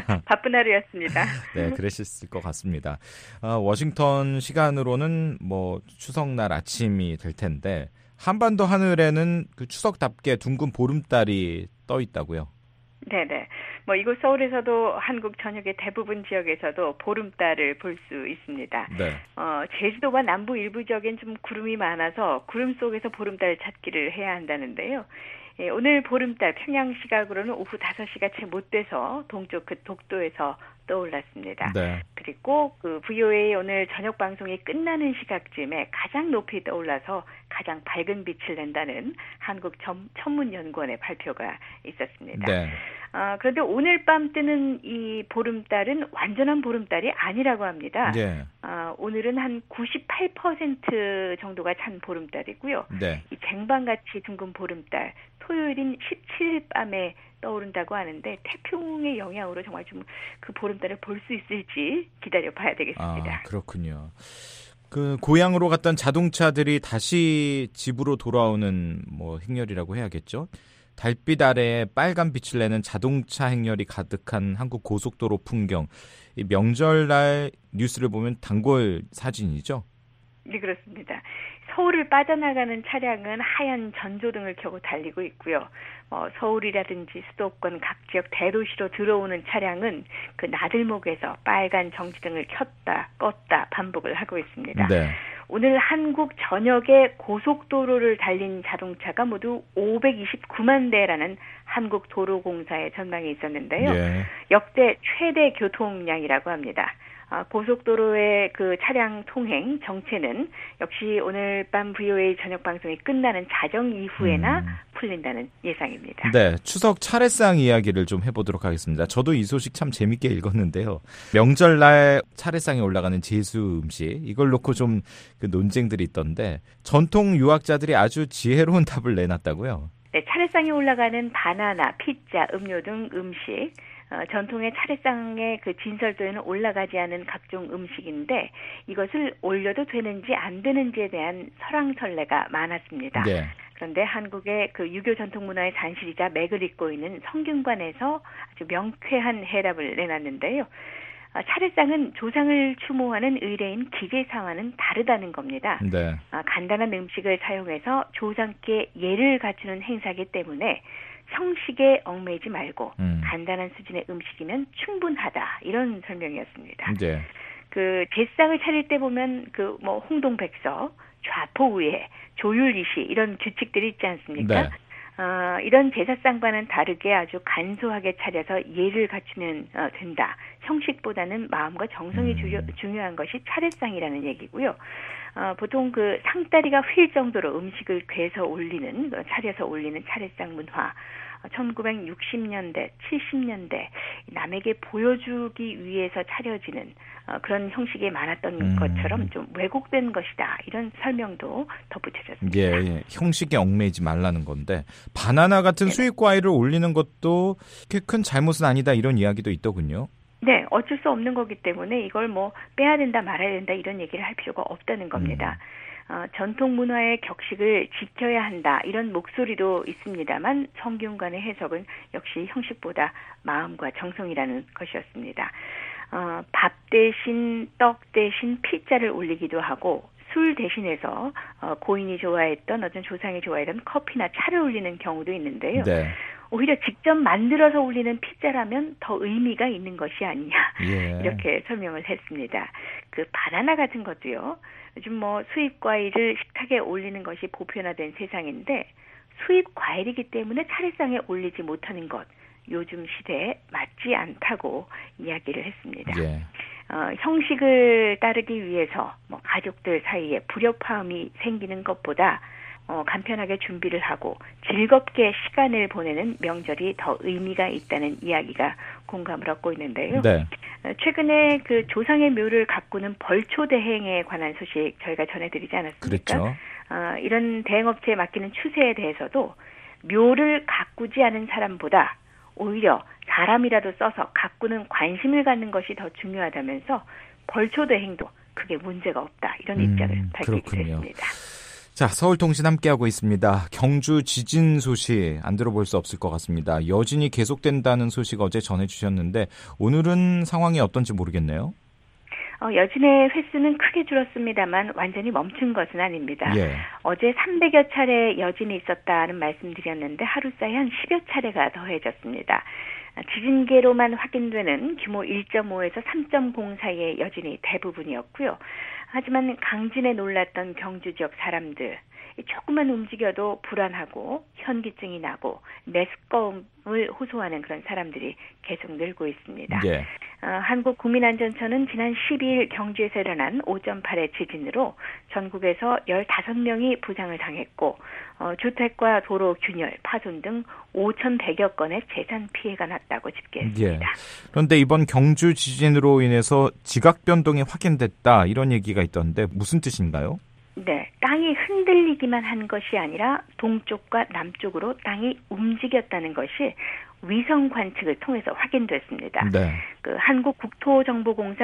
바쁜 하루였습니다. 네, 그러셨을 것 같습니다. 어, 워싱턴 시간으로는 뭐 추석날 아침이 될 텐데 한반도 하늘에는 그 추석답게 둥근 보름달이 떠 있다고요? 네네. 뭐 이곳 서울에서도 한국 전역의 대부분 지역에서도 보름달을 볼 수 있습니다. 네. 어, 제주도와 남부 일부 지역엔 좀 구름이 많아서 구름 속에서 보름달 찾기를 해야 한다는데요. 예, 오늘 보름달 평양 시각으로는 오후 다섯 시가 채 못 돼서 동쪽 그 독도에서 떠올랐습니다. 네. 그리고 그 브이오에이 오늘 저녁 방송이 끝나는 시각쯤에 가장 높이 떠올라서 가장 밝은 빛을 낸다는 한국 천문연구원의 발표가 있었습니다. 네. 어, 그런데 오늘 밤 뜨는 이 보름달은 완전한 보름달이 아니라고 합니다. 네. 어, 오늘은 한 구십팔 퍼센트 정도가 찬 보름달이고요. 네. 이 쟁반같이 둥근 보름달 토요일인 십칠 일 밤에 떠오른다고 하는데 태풍의 영향으로 정말 좀 그 보름달을 볼 수 있을지 기다려 봐야 되겠습니다. 아, 그렇군요. 그 고향으로 갔던 자동차들이 다시 집으로 돌아오는 뭐 행렬이라고 해야겠죠. 달빛 아래에 빨간 빛을 내는 자동차 행렬이 가득한 한국 고속도로 풍경. 이 명절날 뉴스를 보면 단골 사진이죠. 네, 그렇습니다. 서울을 빠져나가는 차량은 하얀 전조등을 켜고 달리고 있고요. 어, 서울이라든지 수도권 각 지역 대도시로 들어오는 차량은 그 나들목에서 빨간 정지등을 켰다 껐다 반복을 하고 있습니다. 네. 오늘 한국 전역의 고속도로를 달린 자동차가 모두 오백이십구만 대라는 한국도로공사의 전망이 있었는데요. 예. 역대 최대 교통량이라고 합니다. 아, 고속도로의 그 차량 통행 정체는 역시 오늘 밤 브이오에이 저녁 방송이 끝나는 자정 이후에나 음. 풀린다는 예상입니다. 네, 추석 차례상 이야기를 좀 해보도록 하겠습니다. 저도 이 소식 참 재밌게 읽었는데요. 명절날 차례상에 올라가는 제수 음식 이걸 놓고 좀 그 논쟁들이 있던데 전통 유학자들이 아주 지혜로운 답을 내놨다고요. 네, 차례상에 올라가는 바나나, 피자, 음료 등 음식 어, 전통의 차례상의 그 진설도에는 올라가지 않은 각종 음식인데 이것을 올려도 되는지 안 되는지에 대한 설왕설래가 많았습니다. 네. 그런데 한국의 그 유교 전통 문화의 잔실이자 맥을 잇고 있는 성균관에서 아주 명쾌한 해답을 내놨는데요. 아, 차례상은 조상을 추모하는 의례인 기제사와는 다르다는 겁니다. 네. 아, 간단한 음식을 사용해서 조상께 예를 갖추는 행사이기 때문에 형식에 얽매이지 말고 음. 간단한 수준의 음식이면 충분하다 이런 설명이었습니다. 네. 그 제상을 차릴 때 보면 그 뭐 홍동백서, 좌포우예, 조율이시 이런 규칙들이 있지 않습니까? 네. 어, 이런 제사상과는 다르게 아주 간소하게 차려서 예를 갖추면 어, 된다. 형식보다는 마음과 정성이 음. 주요, 중요한 것이 차례상이라는 얘기고요. 어, 보통 그 상다리가 휠 정도로 음식을 괴서 올리는, 차려서 올리는 차례상 문화. 천구백육십 년대, 칠십 년대 남에게 보여주기 위해서 차려지는 어, 그런 형식이 많았던 음. 것처럼 좀 왜곡된 것이다. 이런 설명도 덧붙여졌습니다. 예, 예. 형식에 얽매이지 말라는 건데 바나나 같은 네. 수입 과일을 올리는 것도 그렇게 큰 잘못은 아니다 이런 이야기도 있더군요. 네, 어쩔 수 없는 거기 때문에 이걸 뭐 빼야 된다 말아야 된다 이런 얘기를 할 필요가 없다는 겁니다. 음. 어, 전통 문화의 격식을 지켜야 한다 이런 목소리도 있습니다만 성균관의 해석은 역시 형식보다 마음과 정성이라는 것이었습니다. 어, 밥 대신 떡 대신 피자를 올리기도 하고 술 대신해서 어, 고인이 좋아했던 어떤 조상이 좋아했던 커피나 차를 올리는 경우도 있는데요. 네. 오히려 직접 만들어서 올리는 피자라면 더 의미가 있는 것이 아니냐 예. 이렇게 설명을 했습니다. 그 바나나 같은 것도요. 요즘 뭐 수입 과일을 식탁에 올리는 것이 보편화된 세상인데 수입 과일이기 때문에 차례상에 올리지 못하는 것 요즘 시대에 맞지 않다고 이야기를 했습니다. 예. 어, 형식을 따르기 위해서 뭐 가족들 사이에 불협화음이 생기는 것보다 어, 간편하게 준비를 하고 즐겁게 시간을 보내는 명절이 더 의미가 있다는 이야기가 공감을 얻고 있는데요. 네. 어, 최근에 그 조상의 묘를 가꾸는 벌초 대행에 관한 소식 저희가 전해드리지 않았습니까? 그렇죠. 어, 이런 대행업체에 맡기는 추세에 대해서도 묘를 가꾸지 않은 사람보다 오히려 사람이라도 써서 가꾸는 관심을 갖는 것이 더 중요하다면서 벌초 대행도 크게 문제가 없다. 이런 입장을 음, 밝히게 그렇군요. 됐습니다. 자, 서울통신 함께하고 있습니다. 경주 지진 소식 안 들어볼 수 없을 것 같습니다. 여진이 계속된다는 소식 어제 전해주셨는데 오늘은 상황이 어떤지 모르겠네요. 어, 여진의 횟수는 크게 줄었습니다만 완전히 멈춘 것은 아닙니다. 예. 어제 삼백여 차례 여진이 있었다는 말씀드렸는데 하루 사이 한 십여 차례가 더해졌습니다. 지진계로만 확인되는 규모 일 점 오에서 삼 점 공 사이의 여진이 대부분이었고요. 하지만 강진에 놀랐던 경주 지역 사람들, 조금만 움직여도 불안하고 현기증이 나고 메스꺼움을 호소하는 그런 사람들이 계속 늘고 있습니다. 예. 어, 한국국민안전처는 지난 십이일 경주에서 일어난 오 점 팔의 지진으로 전국에서 열다섯 명이 부상을 당했고 어, 주택과 도로 균열, 파손 등 오천백여 건의 재산 피해가 났다고 집계했습니다. 예. 그런데 이번 경주 지진으로 인해서 지각 변동이 확인됐다 이런 얘기가 있던데 무슨 뜻인가요? 네, 땅이 흔들리기만 한 것이 아니라 동쪽과 남쪽으로 땅이 움직였다는 것이 위성 관측을 통해서 확인됐습니다. 네. 그 한국국토정보공사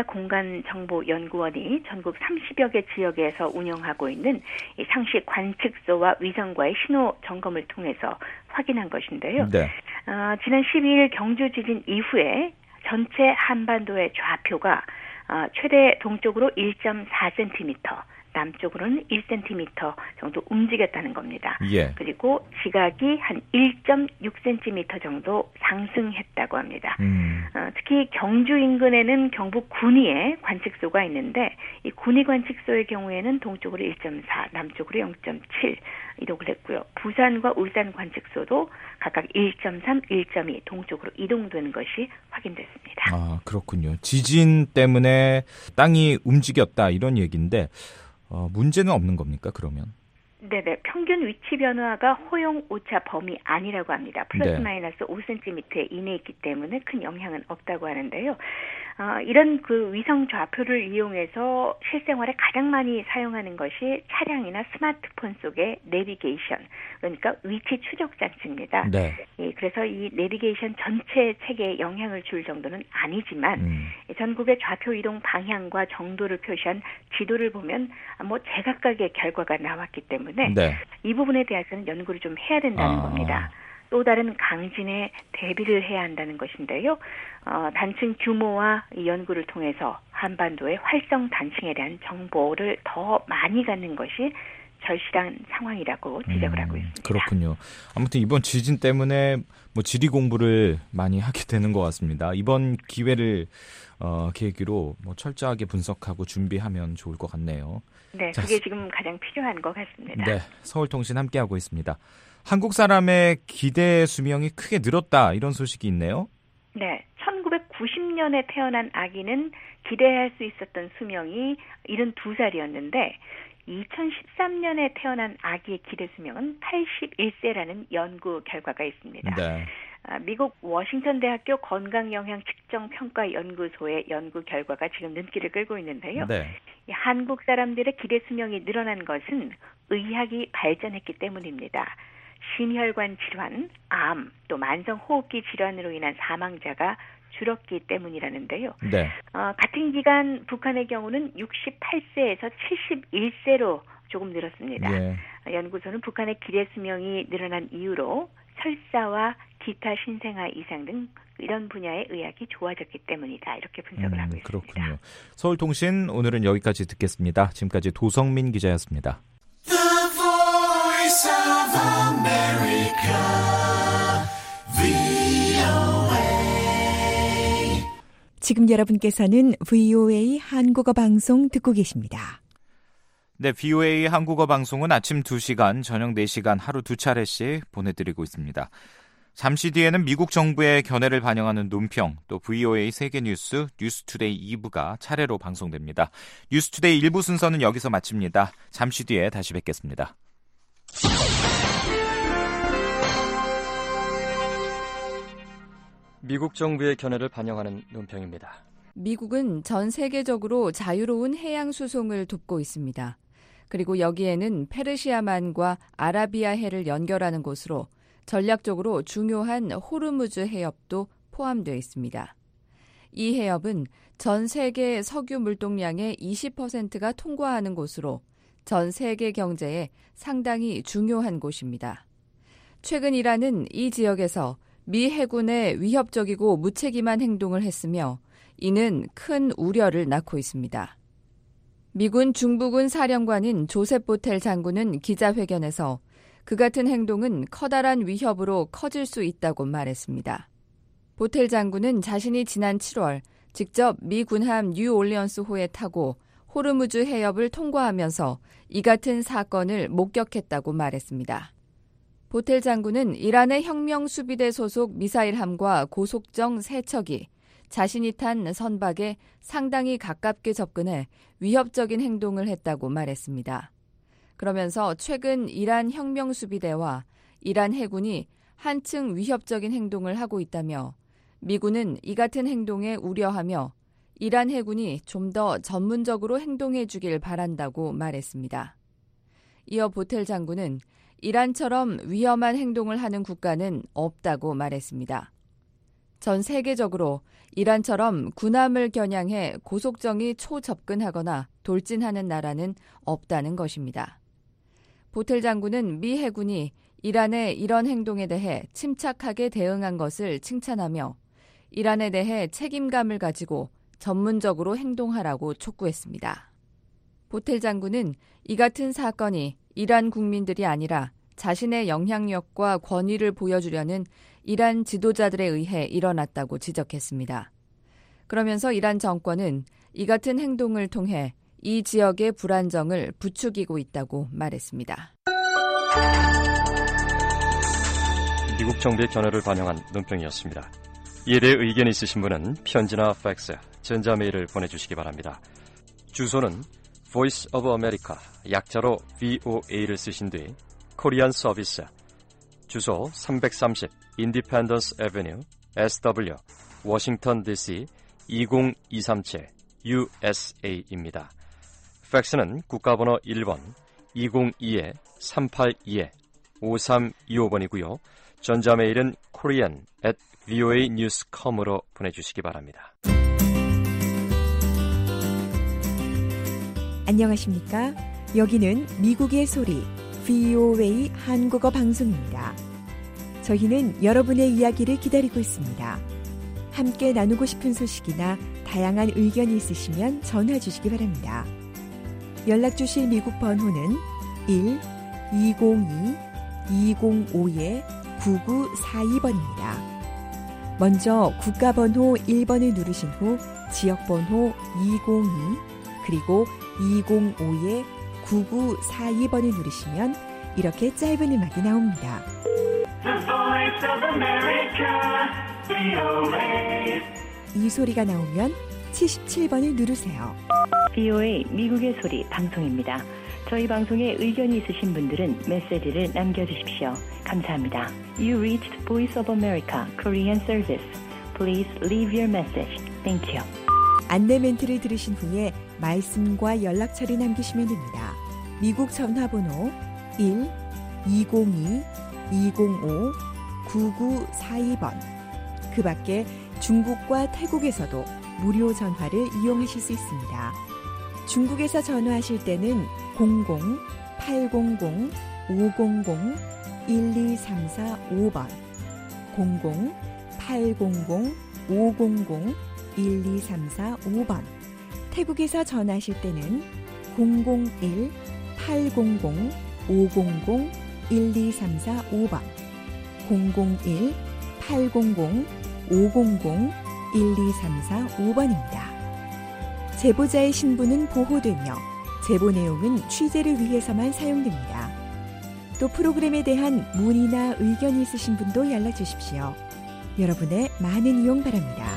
공간정보연구원이 전국 삼십여 개 지역에서 운영하고 있는 이 상시 관측소와 위성과의 신호 점검을 통해서 확인한 것인데요. 네. 어, 지난 십이일 경주 지진 이후에 전체 한반도의 좌표가 어, 최대 동쪽으로 일 점 사 센티미터, 남쪽으로는 일 센티미터 정도 움직였다는 겁니다. 예. 그리고 지각이 한 일 점 육 센티미터 정도 상승했다고 합니다. 음. 어, 특히 경주 인근에는 경북 군위에 관측소가 있는데 이 군위 관측소의 경우에는 동쪽으로 일 점 사, 남쪽으로 영 점 칠 이동을 했고요. 부산과 울산 관측소도 각각 일 점 삼, 일 점 이 동쪽으로 이동되는 것이 확인됐습니다. 아, 그렇군요. 지진 때문에 땅이 움직였다 이런 얘기인데 어, 문제는 없는 겁니까, 그러면? 네네. 평균 위치 변화가 허용 오차 범위 아니라고 합니다. 플러스 네. 마이너스 오 센티미터 이내에 있기 때문에 큰 영향은 없다고 하는데요. 어, 이런 그 위성 좌표를 이용해서 실생활에 가장 많이 사용하는 것이 차량이나 스마트폰 속의 내비게이션, 그러니까 위치 추적 장치입니다. 네. 예, 그래서 이 내비게이션 전체 체계에 영향을 줄 정도는 아니지만 음. 전국의 좌표 이동 방향과 정도를 표시한 지도를 보면 뭐 제각각의 결과가 나왔기 때문에 네. 이 부분에 대해서는 연구를 좀 해야 된다는 아. 겁니다. 또 다른 강진에 대비를 해야 한다는 것인데요. 어, 단층 규모와 이 연구를 통해서 한반도의 활성 단층에 대한 정보를 더 많이 갖는 것이 절실한 상황이라고 지적을 음, 하고 있습니다. 그렇군요. 아무튼 이번 지진 때문에 뭐 지리 공부를 많이 하게 되는 것 같습니다. 이번 기회를 어, 계기로 뭐 철저하게 분석하고 준비하면 좋을 것 같네요. 네, 자, 그게 지금 가장 필요한 것 같습니다. 네, 서울통신 함께하고 있습니다. 한국 사람의 기대 수명이 크게 늘었다 이런 소식이 있네요. 네, 천구백구십 년에 태어난 아기는 기대할 수 있었던 수명이 칠십이 살이었는데 이천십삼 년에 태어난 아기의 기대 수명은 팔십일 세라는 연구 결과가 있습니다. 네. 아, 미국 워싱턴 대학교 건강영향 측정 평가 연구소의 연구 결과가 지금 눈길을 끌고 있는데요. 네. 이 한국 사람들의 기대 수명이 늘어난 것은 의학이 발전했기 때문입니다. 심혈관 질환, 암, 또 만성호흡기 질환으로 인한 사망자가 줄었기 때문이라는데요. 네. 어, 같은 기간 북한의 경우는 육십팔 세에서 칠십일 세로 조금 늘었습니다. 예. 연구소는 북한의 기대 수명이 늘어난 이유로 설사와 기타 신생아 이상 등 이런 분야의 의학이 좋아졌기 때문이다. 이렇게 분석을 음, 하고 있습니다. 그렇군요. 서울통신 오늘은 여기까지 듣겠습니다. 지금까지 도성민 기자였습니다. The Voice of America, 브이오에이. 지금 여러분께서는 브이오에이 한국어 방송 듣고 계십니다. 네, 브이오에이 한국어 방송은 아침 두 시간, 저녁 네 시간 하루 두 차례씩 보내드리고 있습니다. 잠시 뒤에는 미국 정부의 견해를 반영하는 논평, 또 브이오에이 세계뉴스, 뉴스투데이 이 부가 차례로 방송됩니다. 뉴스투데이 일 부 순서는 여기서 마칩니다. 잠시 뒤에 다시 뵙겠습니다. 미국 정부의 견해를 반영하는 논평입니다. 미국은 전 세계적으로 자유로운 해양 수송을 돕고 있습니다. 그리고 여기에는 페르시아만과 아라비아해를 연결하는 곳으로 전략적으로 중요한 호르무즈 해협도 포함되어 있습니다. 이 해협은 전 세계 석유 물동량의 이십 퍼센트가 통과하는 곳으로 전 세계 경제에 상당히 중요한 곳입니다. 최근 이란은 이 지역에서 미 해군의 위협적이고 무책임한 행동을 했으며 이는 큰 우려를 낳고 있습니다. 미군 중부군 사령관인 조셉 보텔 장군은 기자회견에서 그 같은 행동은 커다란 위협으로 커질 수 있다고 말했습니다. 보텔 장군은 자신이 지난 칠월 직접 미 군함 뉴올리언스호에 타고 호르무즈 해협을 통과하면서 이 같은 사건을 목격했다고 말했습니다. 보텔 장군은 이란의 혁명수비대 소속 미사일함과 고속정 세 척이 자신이 탄 선박에 상당히 가깝게 접근해 위협적인 행동을 했다고 말했습니다. 그러면서 최근 이란 혁명수비대와 이란 해군이 한층 위협적인 행동을 하고 있다며 미군은 이 같은 행동에 우려하며 이란 해군이 좀 더 전문적으로 행동해 주길 바란다고 말했습니다. 이어 보텔 장군은 이란처럼 위험한 행동을 하는 국가는 없다고 말했습니다. 전 세계적으로 이란처럼 군함을 겨냥해 고속정이 초접근하거나 돌진하는 나라는 없다는 것입니다. 보텔 장군은 미 해군이 이란의 이런 행동에 대해 침착하게 대응한 것을 칭찬하며 이란에 대해 책임감을 가지고 전문적으로 행동하라고 촉구했습니다. 보텔 장군은 이 같은 사건이 이란 국민들이 아니라 자신의 영향력과 권위를 보여주려는 이란 지도자들에 의해 일어났다고 지적했습니다. 그러면서 이란 정권은 이 같은 행동을 통해 이 지역의 불안정을 부추기고 있다고 말했습니다. 미국 정부의 견해를 반영한 논평이었습니다. 이에 대해 의견이 있으신 분은 편지나 팩스, 전자메일을 보내주시기 바랍니다. 주소는 Voice of America, 약자로 브이오에이를 쓰신 뒤 코리안 서비스, 주소 삼백삼십 Independence Avenue, 에스더블유, 워싱턴 디씨 이공이삼칠 유에스에이입니다. 팩스는 국가번호 일 번 이공이 삼팔이 오삼이오 번이고요. 전자메일은 korean at 브이오에이 뉴스 닷 컴으로 보내주시기 바랍니다. 안녕하십니까? 여기는 미국의 소리 브이오에이 한국어 방송입니다. 저희는 여러분의 이야기를 기다리고 있습니다. 함께 나누고 싶은 소식이나 다양한 의견이 있으시면 전화 주시기 바랍니다. 연락 주실 미국 번호는 일 이공이 이공오 구구사이 번입니다. 먼저 국가번호 일 번을 누르신 후 지역번호 이공이 그리고 이공오 구구사이 번을 누르시면 이렇게 짧은 음악이 나옵니다. The Voice of America, 브이오에이. 이 소리가 나오면 칠십칠 번을 누르세요. 브이오에이 미국의 소리 방송입니다. 저희 방송에 의견이 있으신 분들은 메시지를 남겨주십시오. 감사합니다. You reached Voice of America Korean Service. Please leave your message. Thank you. 안내 멘트를 들으신 후에 말씀과 연락처를 남기시면 됩니다. 미국 전화번호 일 이공이 이공오 구구사이 번. 그 밖에 중국과 태국에서도 무료 전화를 이용하실 수 있습니다. 중국에서 전화하실 때는 공공 팔공공 오공공 일이삼사오 번, 공공 팔공공 오공공 일이삼사오 번. 태국에서 전화하실 때는 공공일 팔공공 오공공 일이삼사오 번, 공공일 팔공공 오공공 일이삼사오 번입니다. 제보자의 신분은 보호되며 제보 내용은 취재를 위해서만 사용됩니다. 또 프로그램에 대한 문의나 의견이 있으신 분도 연락 주십시오. 여러분의 많은 이용 바랍니다.